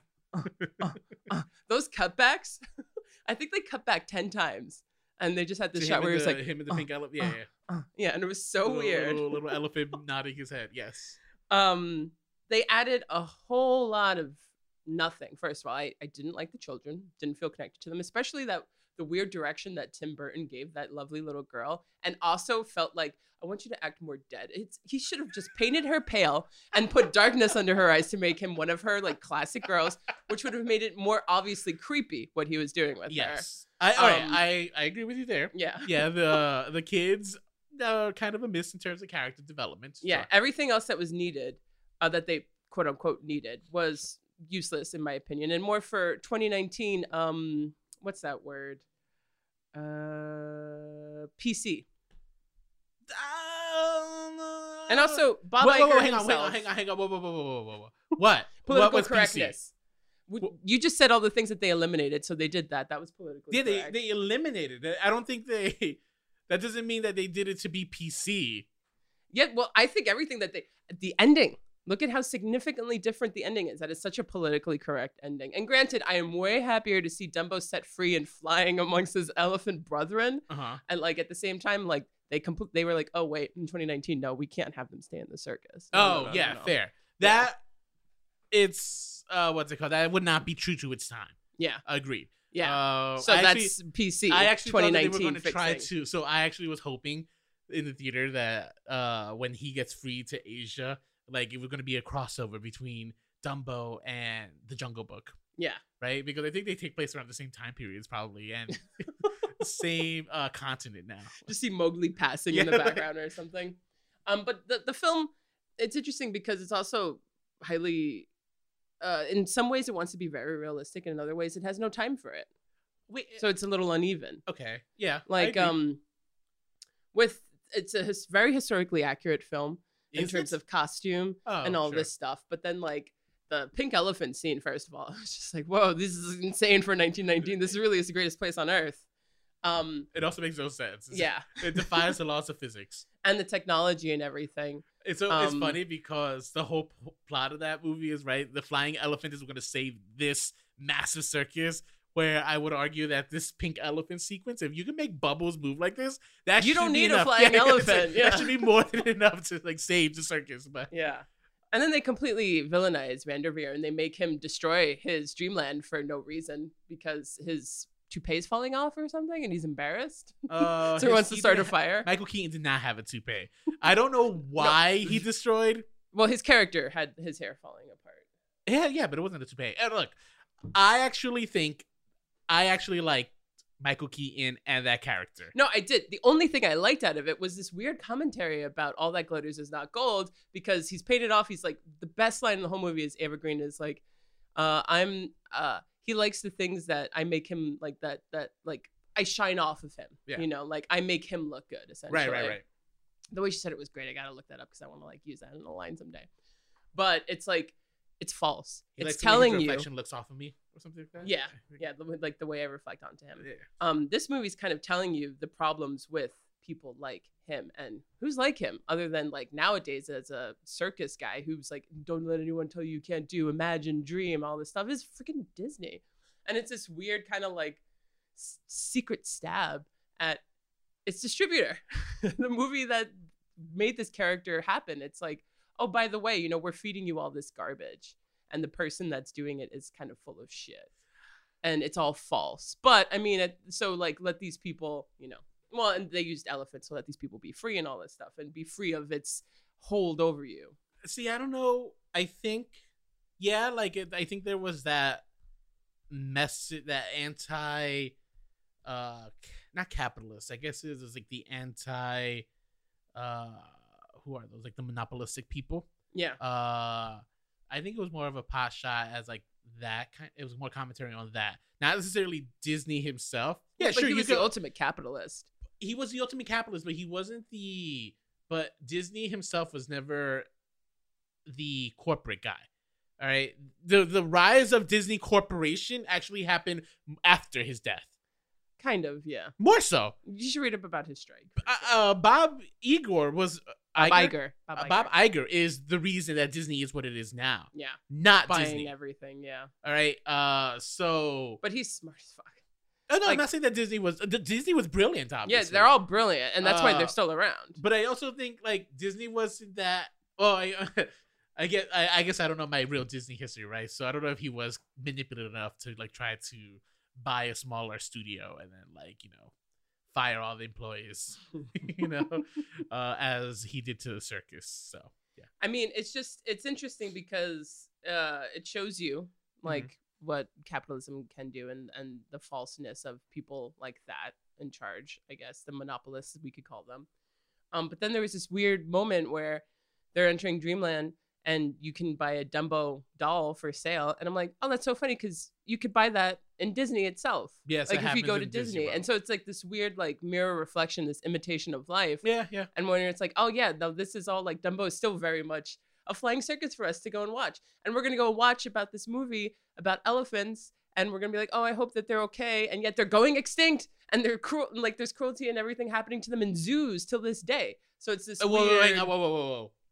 Those cutbacks. I think they cut back 10 times, and they just had this To shot him where and he was the- like, him and the pink elephant. Yeah, yeah. yeah, and it was so weird. Little elephant nodding his head. Yes. They added a whole lot of nothing. First of all, I didn't like the children, didn't feel connected to them, especially the weird direction that Tim Burton gave that lovely little girl, and also felt like, I want you to act more dead. He should have just painted her pale and put darkness under her eyes to make him one of her like classic girls, which would have made it more obviously creepy what he was doing with her. Yes. I agree with you there. Yeah. Yeah, the kids are kind of a miss in terms of character development. Yeah, Sure. everything else that was needed, that they quote unquote needed, was useless in my opinion, and more for 2019. What's that word? PC. And also, Bob Iger hang himself. on. Whoa. What? Political what was correctness. You just said all the things that they eliminated, so they did that. That was politically PC? Yeah, correct. they eliminated it. I don't think they. That doesn't mean that they did it to be PC. Yeah, well, I think everything that the ending. Look at how significantly different the ending is. That is such a politically correct ending. And granted, I am way happier to see Dumbo set free and flying amongst his elephant brethren. And like at the same time, like they were like, oh wait, in 2019, no, we can't have them stay in the circus. No, Fair. That it's what's it called? That would not be true to its time. Yeah, agreed. Yeah. So that's PC. I actually 2019 thought that they were going to fixing. try to. So I actually was hoping in the theater that when he gets free to Asia, like it was going to be a crossover between Dumbo and The Jungle Book. Yeah. Right? Because I think they take place around the same time periods probably and the same continent now. Just see Mowgli passing in the background or something. But the film, it's interesting because it's also highly in some ways it wants to be very realistic, and in other ways it has no time for it. So it's a little uneven. Okay. Yeah. Like it's a very historically accurate film in terms of costume and all this stuff. But then like the pink elephant scene, first of all, it's just like, whoa, this is insane for 1919. This really is the greatest place on earth. It also makes no sense. Yeah. It defies the laws of physics. And the technology and everything. It's funny because the whole plot of that movie is, right, the flying elephant is going to save this massive circus, where I would argue that this pink elephant sequence, if you can make bubbles move like this, that you don't need a enough. flying elephant. That should be more than enough to like save the circus. But yeah. And then they completely villainize Vanderveer and they make him destroy his dreamland for no reason because his toupee is falling off or something and he's embarrassed. So he wants to start a fire. Michael Keaton did not have a toupee. I don't know why he destroyed. Well, his character had his hair falling apart. Yeah, but it wasn't a toupee. And look, I actually liked Michael Keaton and that character. No, I did. The only thing I liked out of it was this weird commentary about all that glitters is not gold, because he's paid it off. He's like, the best line in the whole movie is Evergreen is like, he likes the things that I make him like that like I shine off of him. Yeah. You know, like I make him look good, essentially. Right. The way she said it was great. I gotta look that up because I want to like use that in a line someday. But it's like, it's false. It's telling you. Reflection looks off of me or something like that. Yeah, like the way I reflect onto him. Yeah. This movie's kind of telling you the problems with people like him, and who's like him other than like nowadays as a circus guy who's like, don't let anyone tell you can't do, imagine, dream, all this stuff is freaking Disney, and it's this weird kind of like secret stab at its distributor, the movie that made this character happen. It's like, oh, by the way, you know, we're feeding you all this garbage, and the person that's doing it is kind of full of shit, and it's all false. But I mean, so like, let these people, you know, well, and they used elephants, so let these people be free and all this stuff, and be free of its hold over you. See, I don't know. I think, yeah, like I think there was that message, that anti, not capitalist. I guess it was like the anti, who are those? Like the monopolistic people. Yeah. I think it was more of a pot shot as like that kind. It was more commentary on that, not necessarily Disney himself. Yeah, but sure. He was the ultimate capitalist. He was the ultimate capitalist, but he wasn't the. But Disney himself was never the corporate guy. All right, the rise of Disney Corporation actually happened after his death. Kind of, yeah. More so. You should read up about his strike. Bob Iger was. Bob Iger is the reason that Disney is what it is now. Yeah. Not buying Disney. Everything, yeah. All right. So. But he's smart as fuck. Oh, no, I'm not saying that Disney was brilliant, obviously. Yeah, they're all brilliant, and that's why they're still around. But I also think like Disney wasn't that. Well, I guess I don't know my real Disney history, right? So I don't know if he was manipulative enough to like try to buy a smaller studio and then like, you know, fire all the employees, you know, as he did to the circus. So yeah. I mean, it's interesting because it shows you like what capitalism can do and the falseness of people like that in charge, I guess, the monopolists, we could call them. But then there was this weird moment where they're entering Dreamland and you can buy a Dumbo doll for sale. And I'm like, oh, that's so funny because you could buy that in Disney itself. Yes, like if you go to Disney. And so it's like this weird like mirror reflection, this imitation of life. Yeah. And when it's like, oh yeah, no, this is all like Dumbo is still very much a flying circus for us to go and watch. And we're going to go watch about this movie about elephants. And we're going to be like, oh, I hope that they're okay. And yet they're going extinct. And they're cruel. Like there's cruelty and everything happening to them in zoos till this day. So it's this weird... Whoa.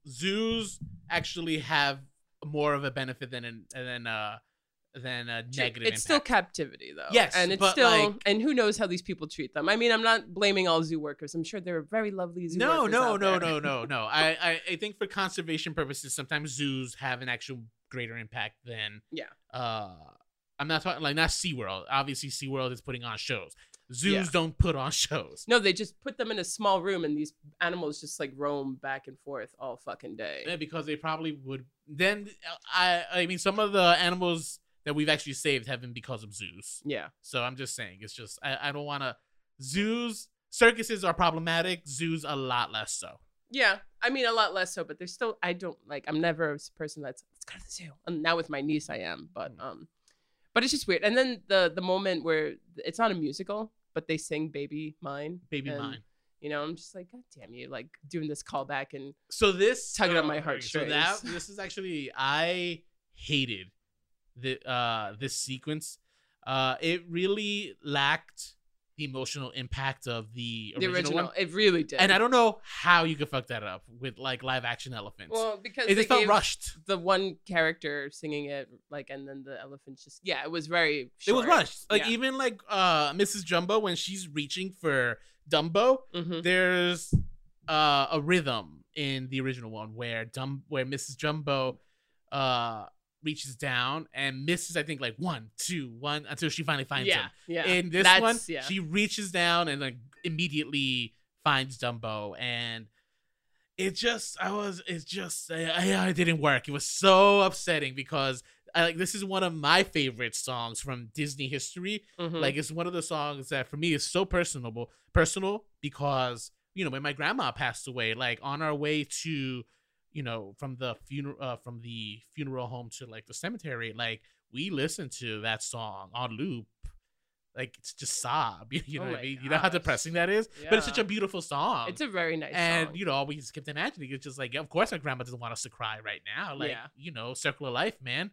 zoos actually have more of a benefit than a negative It's still impact. captivity though. Yes, and it's but, still like- and who knows how these people treat them. I mean, I'm not blaming all zoo workers. I'm sure there are very lovely zoo No. workers out there. No. I think for conservation purposes, sometimes zoos have an actual greater impact than Yeah. I'm not talking like not SeaWorld. Obviously, SeaWorld is putting on shows. Zoos Yeah. don't put on shows. No, they just put them in a small room and these animals just like roam back and forth all fucking day. Yeah, because they probably would. Then I mean, some of the animals that we've actually saved have been because of zoos. Yeah. So I'm just saying, it's just I don't want to. Circuses are problematic. Zoos a lot less so. Yeah. I mean, a lot less so, but there's still, I'm never a person let's go to the zoo. And now with my niece, I am, but it's just weird. And then the moment where it's not a musical, but they sing Baby Mine. Baby and, mine. You know, I'm just like, God damn you, like doing this callback and So this tugging on my okay, heartstrings. So this is actually I hated this sequence. It really lacked the emotional impact of the original one. It really did. And I don't know how you could fuck that up with like live action elephants. Well, because it they just felt gave rushed. the one character singing it, like, and then the elephants just, yeah, it was very It was short. rushed. Like Yeah. even like Mrs. Jumbo when she's reaching for Dumbo, Mhm. there's a rhythm in the original one where Mrs. Jumbo reaches down and misses, I think, like 1, 2, 1 until she finally finds him. Yeah. In this That's- one, yeah. she reaches down and like immediately finds Dumbo, and it didn't work. It was so upsetting because this is one of my favorite songs from Disney history. Mhm. Like it's one of the songs that for me is so personal because when my grandma passed away, like on our way to from the funeral home to like the cemetery, like we listened to that song on loop. Like it's just sob. You know Oh what I my mean? You know how gosh. depressing that is? But it's such Yeah. a beautiful song. It's a very nice and song. we just kept imagining it's just like, of course our grandma doesn't want us to cry right now. Like, Yeah. Circle of Life, man.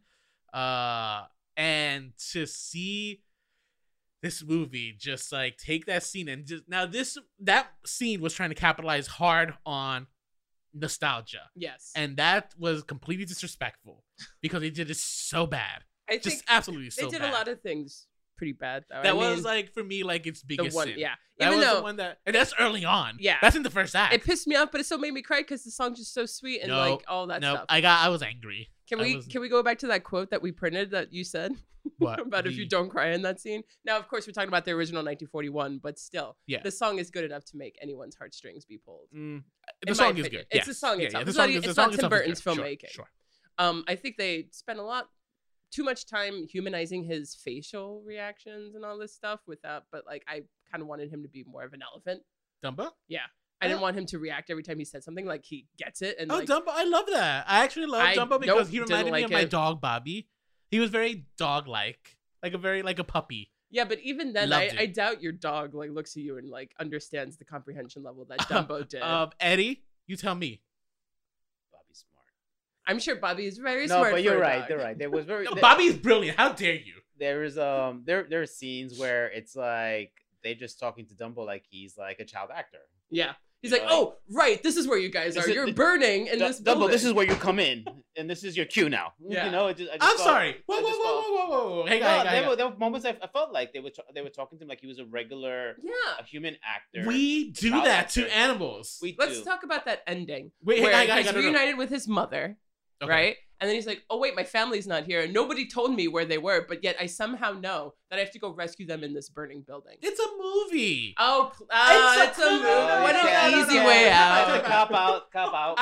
And to see this movie just like take that scene and just that scene was trying to capitalize hard on nostalgia. Yes. And that was completely disrespectful because they did it so bad. I Just think absolutely they so did bad. a lot of things pretty bad, though. That I was mean, like for me like its the biggest one, sin. yeah. That Even was though the one and that's early on. Yeah. That's in the first act. it pissed me off, but it still made me cry because the song's just so sweet and No, like all that no, stuff. I was angry. Can I we was- go back to that quote that we printed that you said What? about if you don't cry in that scene? Now, of course, we're talking about the original 1941, but still, Yeah. the song is good enough to make anyone's heartstrings be pulled. The in my song is opinion. good. It's the song Yeah, itself. the It's song not- is- the it's song not Tim itself is Burton's good. filmmaking. Sure. I think they spent too much time humanizing his facial reactions and all this stuff without, but like I kind of wanted him to be more of an elephant. Dumbo? I didn't want him to react every time he said something, like he gets it and Oh, like Dumbo! I love that. I actually love I Dumbo because he didn't reminded me like of my it. dog Bobby. He was very dog-like, like a puppy. yeah, but even then Loved I it. doubt your dog like looks at you and like understands the comprehension level that Dumbo did. Eddie, you tell me. Bobby's smart. I'm sure Bobby is very No, smart. but for you're a right. dog. They're right. There was very. No, Bobby is brilliant. How dare you? There is there are scenes where it's like they just talking to Dumbo like he's like a child actor. Yeah. He's You like, know, oh, right, this is where you guys This are. is- You're burning in this Dumbo, building. this is where you come in, and this is your cue now. Yeah. You know, I just I'm felt- sorry. I just felt- Whoa. Hang No, on. there were moments I felt like they were talking to him like he was a regular Yeah. a human actor. We do child that to actor. animals. We Let's do. talk about that ending. Wait, where hang on, he's no. reunited with his mother, Okay. right? And then he's like, oh, wait, my family's not here. Nobody told me where they were, but yet I somehow know that I have to go rescue them in this burning building. It's a movie. Oh, It's a movie. movie. What Yeah, an no, easy no, way no, out. no, no. Cop out.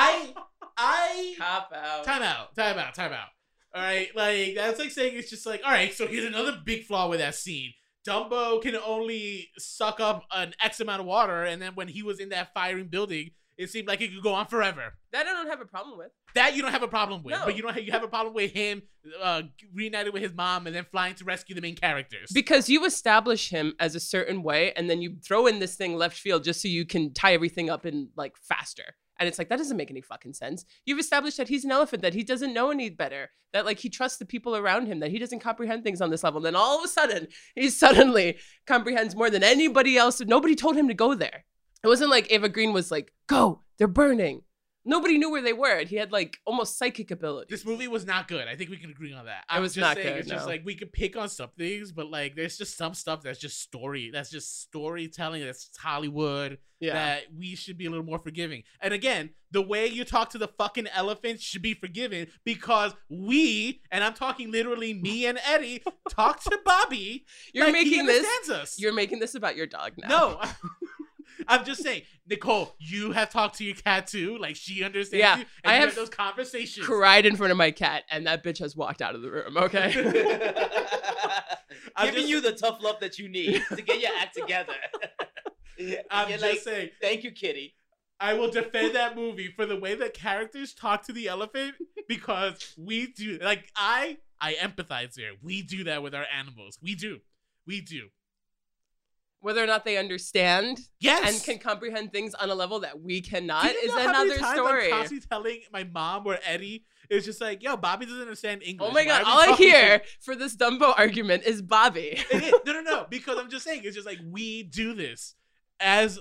I Cop out. time out. All right, like that's like saying it's just like, all right, so here's another big flaw with that scene. Dumbo can only suck up an X amount of water, and then when he was in that firing building, it seemed like it could go on forever. That I don't have a problem with. That you don't have a problem with, No. but you have a problem with him reunited with his mom and then flying to rescue the main characters. Because you establish him as a certain way, and then you throw in this thing left field just so you can tie everything up in like faster. And it's like, that doesn't make any fucking sense. You've established that he's an elephant, that he doesn't know any better, that like he trusts the people around him, that he doesn't comprehend things on this level. And then all of a sudden, he suddenly comprehends more than anybody else. Nobody told him to go there. It wasn't like Ava Green was like, go, they're burning. Nobody knew where they were. He had like almost psychic abilities. This movie was not good. I think we can agree on that. It was just not saying, good, It's just no. like we could pick on some things, but like there's just some stuff that's just storytelling. That's Hollywood. Yeah. That we should be a little more forgiving. And again, the way you talk to the fucking elephant should be forgiven because we, and I'm talking literally me and Eddie, talk to Bobby. You're like he making this. understands us. You're making this about your dog now. No. I'm just saying, Nicole, you have talked to your cat too. Like she understands Yeah, you. And I you have those conversations. cried in front of my cat, and that bitch has walked out of the room. Okay. I'm Giving just- you the tough love that you need to get your act together. I'm You're just like, saying, thank you, Kitty. I will defend that movie for the way that characters talk to the elephant because we do. Like I empathize there. We do that with our animals. We do. Whether or not they understand Yes. and can comprehend things on a level that we cannot Do you is know how many another times story. I'm constantly telling my mom or Eddie is just like, yo, Bobby doesn't understand English. Oh my Why god! are we All I talking to hear him?" for this Dumbo argument is Bobby. It is. No. Because I'm just saying, it's just like we do this as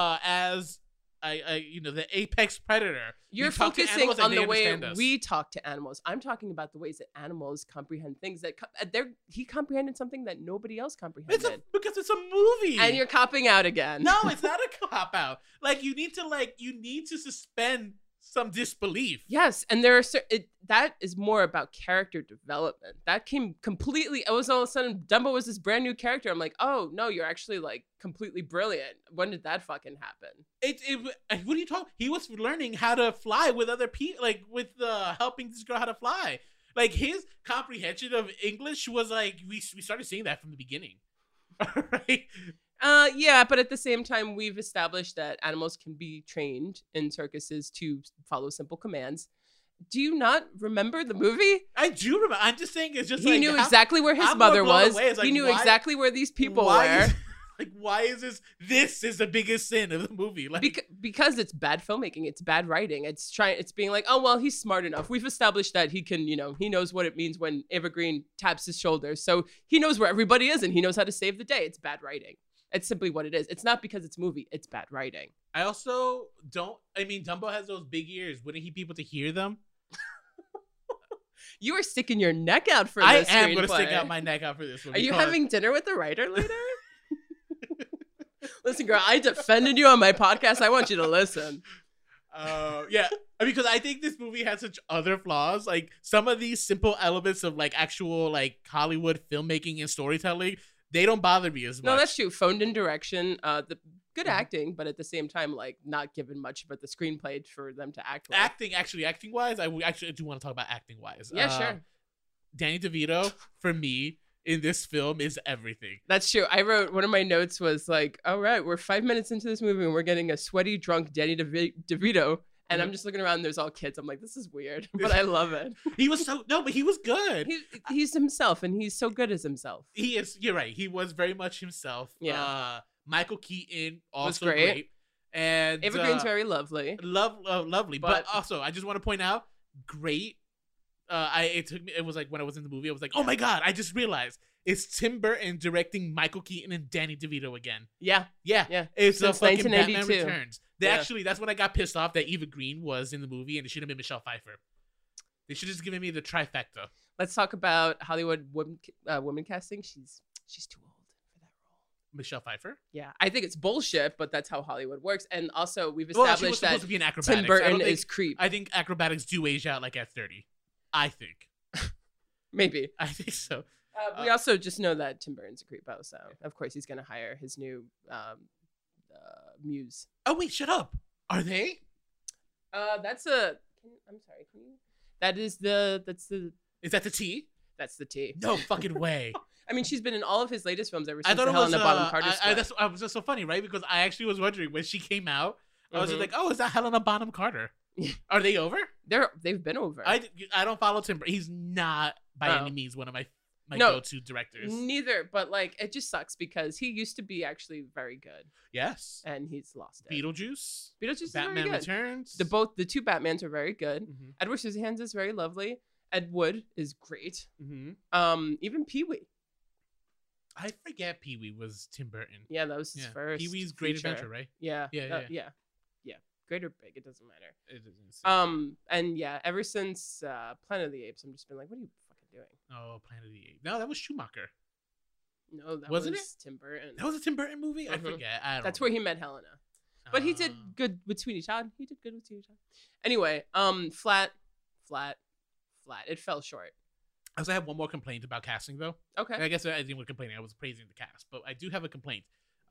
the apex predator. You're We talk to focusing animals like on they the way understand us. we talk to animals. I'm talking about the ways that animals comprehend things that he comprehended something that nobody else comprehended. Because it's a movie. And you're copping out again. No, it's not a cop out. Like you need to suspend some disbelief. Yes, and there are that is more about character development. That came completely. It was all of a sudden Dumbo was this brand new character. I'm like, oh no, you're actually like completely brilliant. When did that fucking happen? What are you talking? He was learning how to fly with other people, like with helping this girl how to fly. Like his comprehension of English was like we started seeing that from the beginning. Right? Yeah, but at the same time, we've established that animals can be trained in circuses to follow simple commands. Do you not remember the movie? I do remember. I'm just saying it's just He like knew how- exactly where his I'm more mother blown was. away. It's like, He knew why- exactly where these people why were. is- like why is this? This is the biggest sin of the movie. Like Because it's bad filmmaking, it's bad writing. It's being like, oh well, he's smart enough. We've established that he can, he knows what it means when Eva Green taps his shoulder, so he knows where everybody is and he knows how to save the day. It's bad writing. It's simply what it is. It's not because it's a movie. It's bad writing. I also don't. I mean, Dumbo has those big ears. Wouldn't he be able to hear them? You are sticking your neck out for I this am going to screenplay. stick out my neck out for this one. Are you because- having dinner with the writer later? Listen, girl, I defended you on my podcast. I want you to listen. Yeah, because I think this movie has such other flaws. Like some of these simple elements of like actual like Hollywood filmmaking and storytelling, they don't bother me as much. No, that's true. Phoned in direction, the good Mhm. acting, but at the same time, like not given much of the screenplay for them to act with. Acting wise, I do want to talk about acting wise. Yeah, sure. Danny DeVito for me in this film is everything. That's true. I wrote one of my notes was like, all right, we're 5 minutes into this movie and we're getting a sweaty, drunk Danny DeVito. And I'm just looking around and there's all kids. I'm like, this is weird, but I love it. He was but he was good. He's himself and he's so good as himself. He is. You're right. He was very much himself. Yeah. Michael Keaton also great. great. And Ava Green's very lovely. lovely. But But- also, I just want to point out, great. It was like when I was in the movie, I was like, oh my god! I just realized it's Tim Burton directing Michael Keaton and Danny DeVito again. Yeah. Yeah, it's Since a fucking Batman 1992. Returns. Yeah. That's when I got pissed off that Eva Green was in the movie, and it should have been Michelle Pfeiffer. They should have just given me the trifecta. Let's talk about Hollywood women casting. She's too old for that role. Michelle Pfeiffer. Yeah, I think it's bullshit, but that's how Hollywood works. And also, we've Well, she was established supposed that to be an acrobatics. Tim I don't Burton think- is creep. I think acrobatics do age out like at 30. I think Maybe. so. We also just know that Tim Burton's a creepo, so of course he's gonna hire his new muse. Oh wait, shut up. Are they? That's a. I'm sorry. Can you? That's the Is that the T? That's the T. No fucking way. I mean, she's been in all of his latest films ever I since thought the it was. Helena Bonham Carter split. That was just so funny, right? Because I actually was wondering when she came out. I was just Mhm. like, oh, is that Helena Bonham Carter? Are they over? They've been over. I don't follow Tim Burton. He's not by Oh. any means one of my No. go-to directors. Neither, but like it just sucks because he used to be actually very good, Yes. and he's lost it. Beetlejuice. Beetlejuice is Batman very good. Returns. The two Batmans are very good. Mhm. Edward Scissorhands is very lovely. Ed Wood is great. Mhm. Even Pee Wee. I forget Pee Wee was Tim Burton. Yeah, that was his Yeah. first. Pee Wee's Great feature. Adventure, right? Yeah. Yeah, Yeah. great or big, it doesn't matter. It doesn't seem- And yeah, ever since Planet of the Apes, I'm just been like, what are you fucking doing? Oh, Planet of the Apes. No, that was Schumacher. No, that Wasn't was Tim Burton. That was a Tim Burton movie. I Mhm. forget. I don't That's know. where he met Helena. But he did Uh, good with Sweeney Todd. He did good with Sweeney Todd. Anyway, flat. It fell short. I also have one more complaint about casting though. Okay. I guess I didn't complain. I was praising the cast, but I do have a complaint.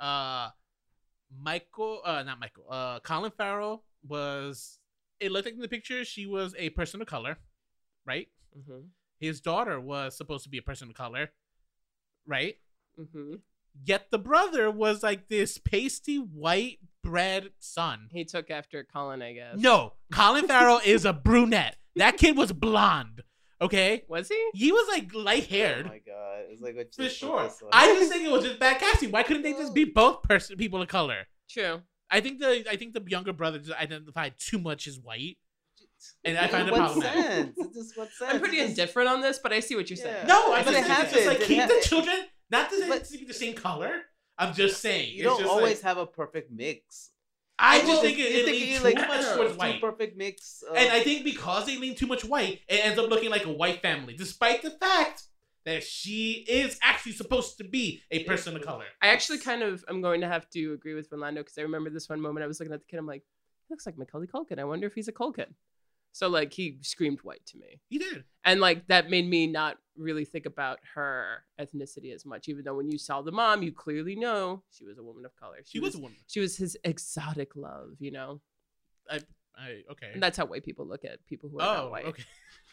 Colin Farrell was. It looked like in the picture she was a person of color, right? Mm-hmm. His daughter was supposed to be a person of color, right? Mm-hmm. Yet the brother was like this pasty white bread son. He took after Colin, I guess. No, Colin Farrell is a brunette. That kid was blonde. Okay, Was he? he was like light Oh haired. my god, it's like what For you sure. this one. I just think it was just bad casting. Why couldn't they just be both people of color? True. I think the younger brother just identified too much as white, and I find it What problematic. sense? It just what sense? I'm pretty It just- indifferent on this, but I see what you're saying. Yeah. No, I'm But just it saying it's just like happens. keep It the ha- children. Not to say But- it's to be the same color. I'm just saying You it's don't just always like, have a perfect mix. I Well, just think you it think leans you, too like, much two towards white. perfect mix. And I think because they lean too much white, it ends up looking like a white family, despite the fact that she is actually supposed to be a person of color. I actually kind of am going to have to agree with Rolando because I remember this one moment I was looking at the kid. I'm like, he looks like Macaulay Culkin. I wonder if he's a Culkin. So like he screamed white to me. He did. And like that made me not really think about her ethnicity as much, even though when you saw the mom, you clearly know she was a woman of color. She was a woman. She was his exotic love, you know? Okay. And that's how white people look at people who are not Oh, white. okay.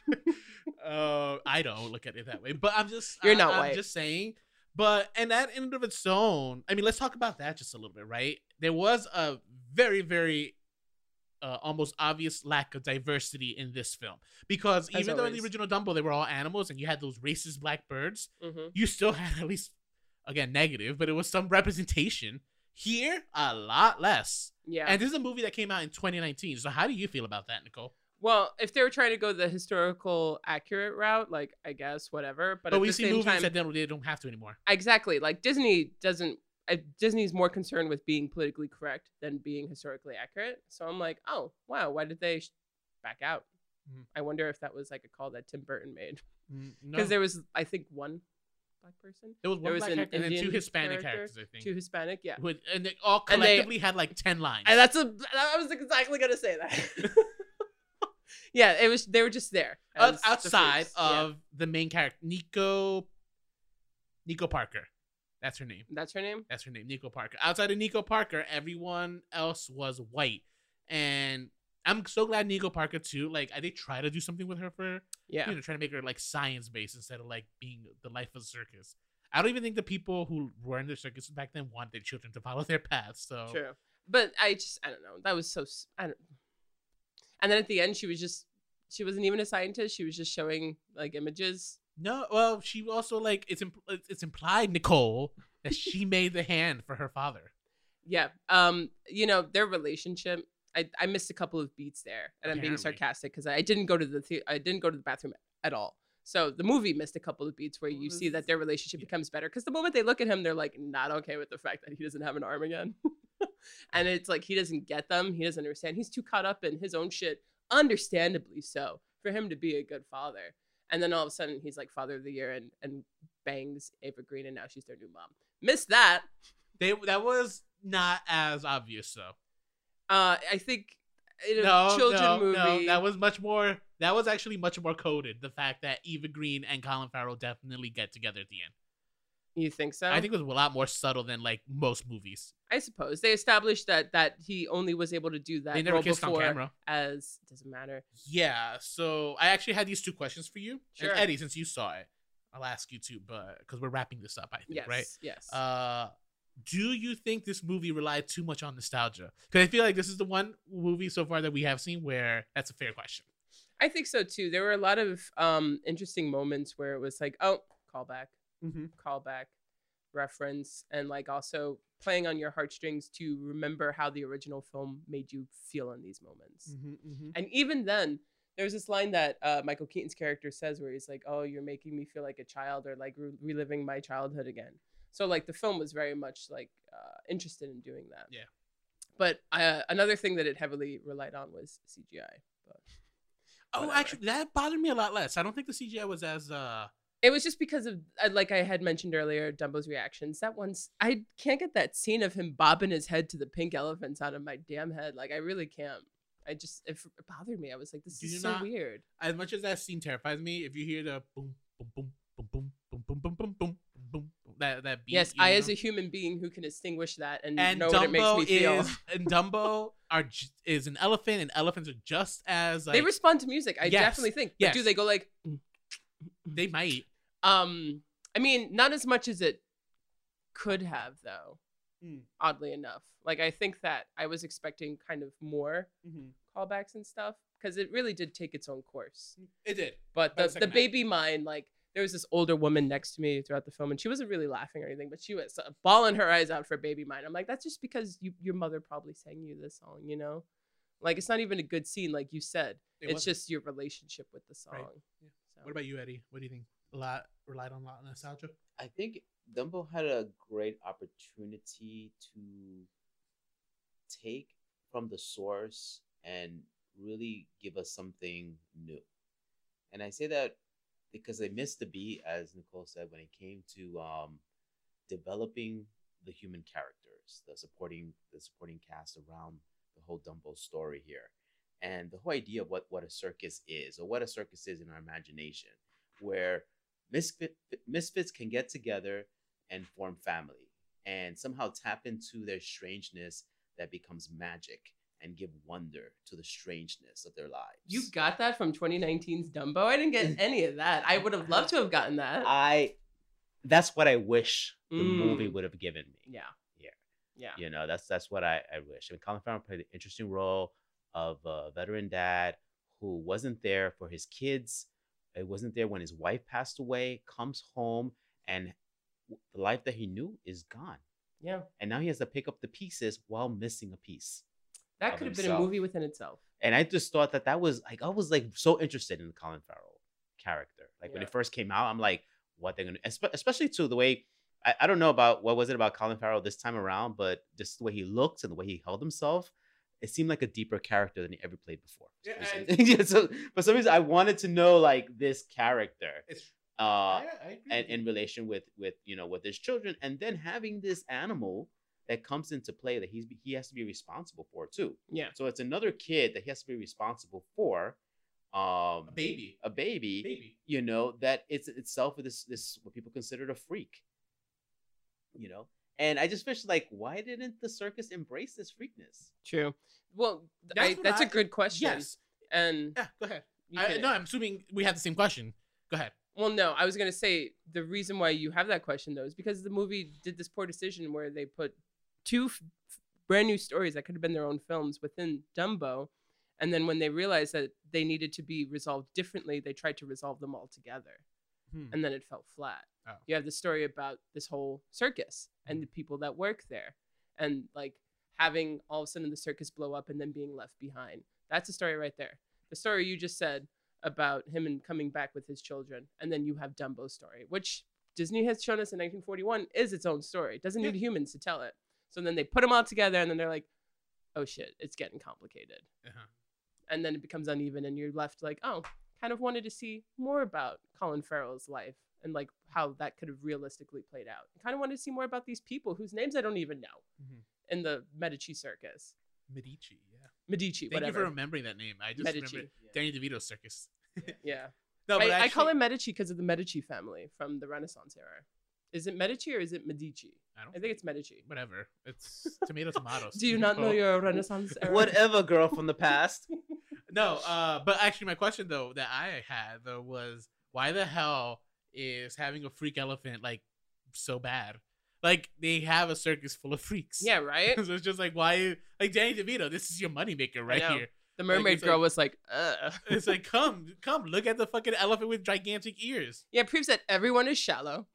I don't look at it that way, but I'm just You're not I'm white. just saying. But and that in and of its own, I mean, let's talk about that just a little bit, right? There was a very, very almost obvious lack of diversity in this film because As even though in the always. original Dumbo they were all animals and you had those racist black birds, Mhm. you still had at least again negative, but it was some representation. Here, a lot less. Yeah. And this is a movie that came out in 2019. So how do you feel about that, Nicole? Well, if they were trying to go the historical accurate route, like I guess whatever. But But at we the see same movies time, that they don't have to anymore. exactly, like Disney doesn't. Disney's more concerned with being politically correct than being historically accurate. So I'm like, oh wow, why did they back out? Mhm. I wonder if that was like a call that Tim Burton made No. because there was, I think, one black person, There was one there was black an character and then two Indian Hispanic character, characters, I think. two Hispanic, yeah. And they all And they- collectively had like 10 lines. And I was exactly gonna say that. Yeah, it was. They were just there as the outside freaks. Yeah, of the main character, Nico Parker. That's her name. that's her name. That's her name, Nico Parker. Outside of Nico Parker, everyone else was white. And I'm so glad Nico Parker too. Like, they try to do something with her for, Yeah, trying to make her like science based instead of like being the life of the circus. I don't even think the people who were in the circus back then wanted their children to follow their paths. So true. But I don't know. That was so. I don't. And then at the end, she wasn't even a scientist. She was just showing like images. no, well, she also like it's implied, Nicole, that she made the hand for her father. Yeah. Their relationship. I missed a couple of beats there, and I'm being Apparently. sarcastic because I didn't go to the bathroom at all. So the movie missed a couple of beats where you see that their relationship becomes better. Because the moment they look at him, they're like not okay with the fact that he doesn't have an arm again. And it's like he doesn't get them. He doesn't understand. He's too caught up in his own shit, understandably so, for him to be a good father. And then all of a sudden he's like father of the year and bangs Ava Green, and now she's their new mom. Missed that. That was not as obvious though. I think in a children movie. No, that was actually much more coded. The fact that Eva Green and Colin Farrell definitely get together at the end. You think so? I think it was a lot more subtle than like most movies. I suppose they established that he only was able to do that They never role kissed on before camera. as doesn't matter. Yeah, so I actually had these two questions for you. Sure. And Eddie, since you saw it, I'll ask you too, but because we're wrapping this up, I think, Yes, right? yes. Do you think this movie relied too much on nostalgia? Because I feel like this is the one movie so far that we have seen where that's a fair question. I think so too. There were a lot of interesting moments where it was like, oh, callback, callback, reference, and like also playing on your heartstrings to remember how the original film made you feel in these moments. And even then, there's this line that Michael Keaton's character says where he's like, oh, you're making me feel like a child, or like reliving my childhood again. So like the film was very much like interested in doing that. Yeah. But another thing that it heavily relied on was CGI. But Oh, whatever. actually, that bothered me a lot less. I don't think the CGI was as It was just because of, like I had mentioned earlier, Dumbo's reactions. That once, I can't get that scene of him bobbing his head to the pink elephants out of my damn head. Like, I really can't. It bothered me. I was like, this Do is you so not- weird. as much as that scene terrifies me. If you hear the boom, boom, boom, boom, boom, boom, boom, boom, boom, boom, boom, that beat. Yes, you I, know? as a human being who can distinguish that and And know what it makes Dumbo me feel. is an elephant, and elephants are just as like They respond to music. I Yes, definitely think. But yes. do they go like, they might. I mean, not as much as it could have, though. Mm. Oddly enough, like I think that I was expecting kind of more callbacks and stuff because it really did take its own course. It did. But By the the second half. baby mind, like there was this older woman next to me throughout the film, and she wasn't really laughing or anything, but she was bawling her eyes out for baby mind. I'm like, that's just because your mother probably sang you this song, you know? Like it's not even a good scene, like you said. It It's wasn't. just your relationship with the song. Right. Yeah. So. What about you, Eddie? What do you think? Relied on a lot of nostalgia. I think Dumbo had a great opportunity to take from the source and really give us something new. And I say that because I missed the beat, as Nicole said, when it came to developing the human characters, the supporting cast around the whole Dumbo story here. And the whole idea of what a circus is, or what a circus is in our imagination, where misfits can get together and form family and somehow tap into their strangeness that becomes magic and give wonder to the strangeness of their lives. You got that from 2019's Dumbo? I didn't get any of that. I would have loved to have gotten that. That's what I wish the movie Mm. would have given me. Yeah. Yeah. Yeah. You know, that's what I wish. I mean, Colin Farrell played an interesting role of a veteran dad who wasn't there for his kids. It wasn't there when his wife passed away, comes home, and the life that he knew is gone. Yeah. And now he has to pick up the pieces while missing a piece. That Of could have been a himself. movie within itself. And I just thought that was like, I was like so interested in the Colin Farrell character. Like when Yeah. it first came out, I'm like, what they're gonna, especially to the way, I don't know about what was it about Colin Farrell this time around, but just the way he looked and the way he held himself, it seemed like a deeper character than he ever played before. Yeah, Yeah, so for some reason, I wanted to know like this character, It's and I agree. in relation with his children, and then having this animal that comes into play that he has to be responsible for too. Yeah. So it's another kid that he has to be responsible for. a baby. A baby, Baby. you know, that it's itself this what people consider a freak. You know, and I just wish like, why didn't the circus embrace this freakness? True. Well, That's what that's a I- good question. Yes. And Yeah. Go ahead. you can- No, I'm assuming we have the same question. Go ahead. well, no, I was going to say the reason why you have that question, though, is because the movie did this poor decision where they put two brand new stories that could have been their own films within Dumbo. And then when they realized that they needed to be resolved differently, they tried to resolve them all together. And then it fell flat. Oh. You have the story about this whole circus and the people that work there, and like having all of a sudden the circus blow up and then being left behind. That's a story right there. The story you just said about him and coming back with his children, and then you have Dumbo's story, which Disney has shown us in 1941 is its own story. It doesn't need humans to tell it. So then they put them all together, and then they're like, "Oh shit, it's getting complicated." Uh-huh. And then it becomes uneven, and you're left like, "Oh, kind of wanted to see more about Colin Farrell's life and like how that could have realistically played out. I kind of wanted to see more about these people whose names I don't even know Mhm. in the Medici circus. Medici. Yeah. Medici, Thank you whatever. for remembering that name. I just Medici. remember Danny DeVito circus. Yeah. No, but I call actually- him Medici because of the Medici family from the Renaissance era. Is it Medici or is it Medici? I don't I think it's Medici. whatever. It's tomatoes. Do you not know your Renaissance era? Whatever, girl from the past. No, but actually, my question though that I had though was why the hell is having a freak elephant like so bad? Like they have a circus full of freaks. Yeah, right? So it's just like why? Like Danny DeVito, this is your moneymaker right know. here. The mermaid it's girl like- was like, ugh. It's like come, look at the fucking elephant with gigantic ears. Yeah, it proves that everyone is shallow.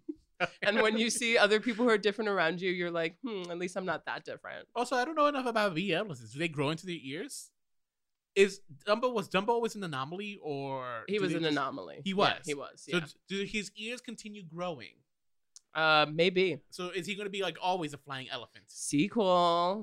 And when you see other people who are different around you, you're like, at least I'm not that different. Also, I don't know enough about bee elephants. Do they grow into their ears? Was Dumbo always an anomaly, or He do was they an just- anomaly. He Yeah, was. he was. So Yeah. do his ears continue growing? Maybe. So is he going to be like always a flying elephant? Sequel.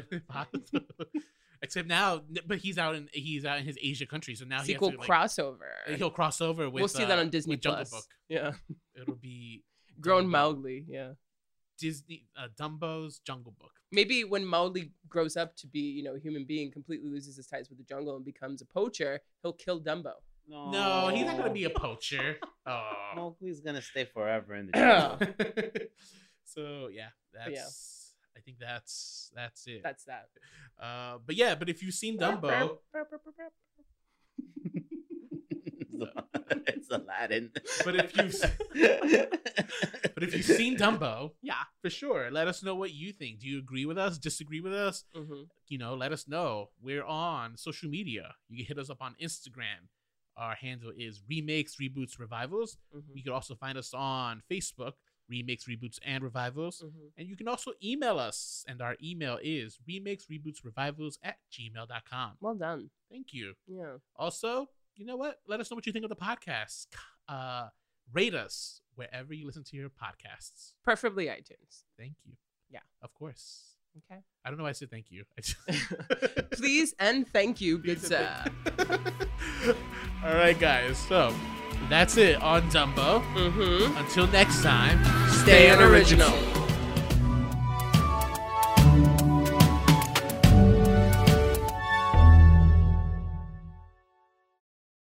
Except now, but he's out in his Asia country, so now Sequel he has to, crossover. he'll cross over with. We'll see that on Disney with Jungle Plus. Book. Yeah. It'll be Grown Dumbo. Mowgli. Yeah. Disney Dumbo's Jungle Book. Maybe when Mowgli grows up to be, a human being, completely loses his ties with the jungle and becomes a poacher, he'll kill Dumbo. No, he's not gonna be a poacher. Oh. Mowgli's gonna stay forever in the jungle. So yeah, I think that's it. That's that. But if you've seen Dumbo, It's Aladdin. but if you've seen Dumbo, Yeah. for sure, let us know what you think. Do you agree with us? Disagree with us? Mm-hmm. Let us know. We're on social media. You can hit us up on Instagram. Our handle is Remakes, Reboots, Revivals. Mm-hmm. You can also find us on Facebook, Remakes, Reboots, and Revivals. Mm-hmm. And you can also email us. And our email is remakesrebootsrevivals@gmail.com. Well done. Thank you. Yeah. Also, you know what? Let us know what you think of the podcast. Rate us wherever you listen to your podcasts. Preferably iTunes. Thank you. Yeah. Of course. Okay. I don't know why I said thank you. Please and thank you, good sir. All right, guys. So that's it on Dumbo. Mm-hmm. Until next time, Stay unoriginal.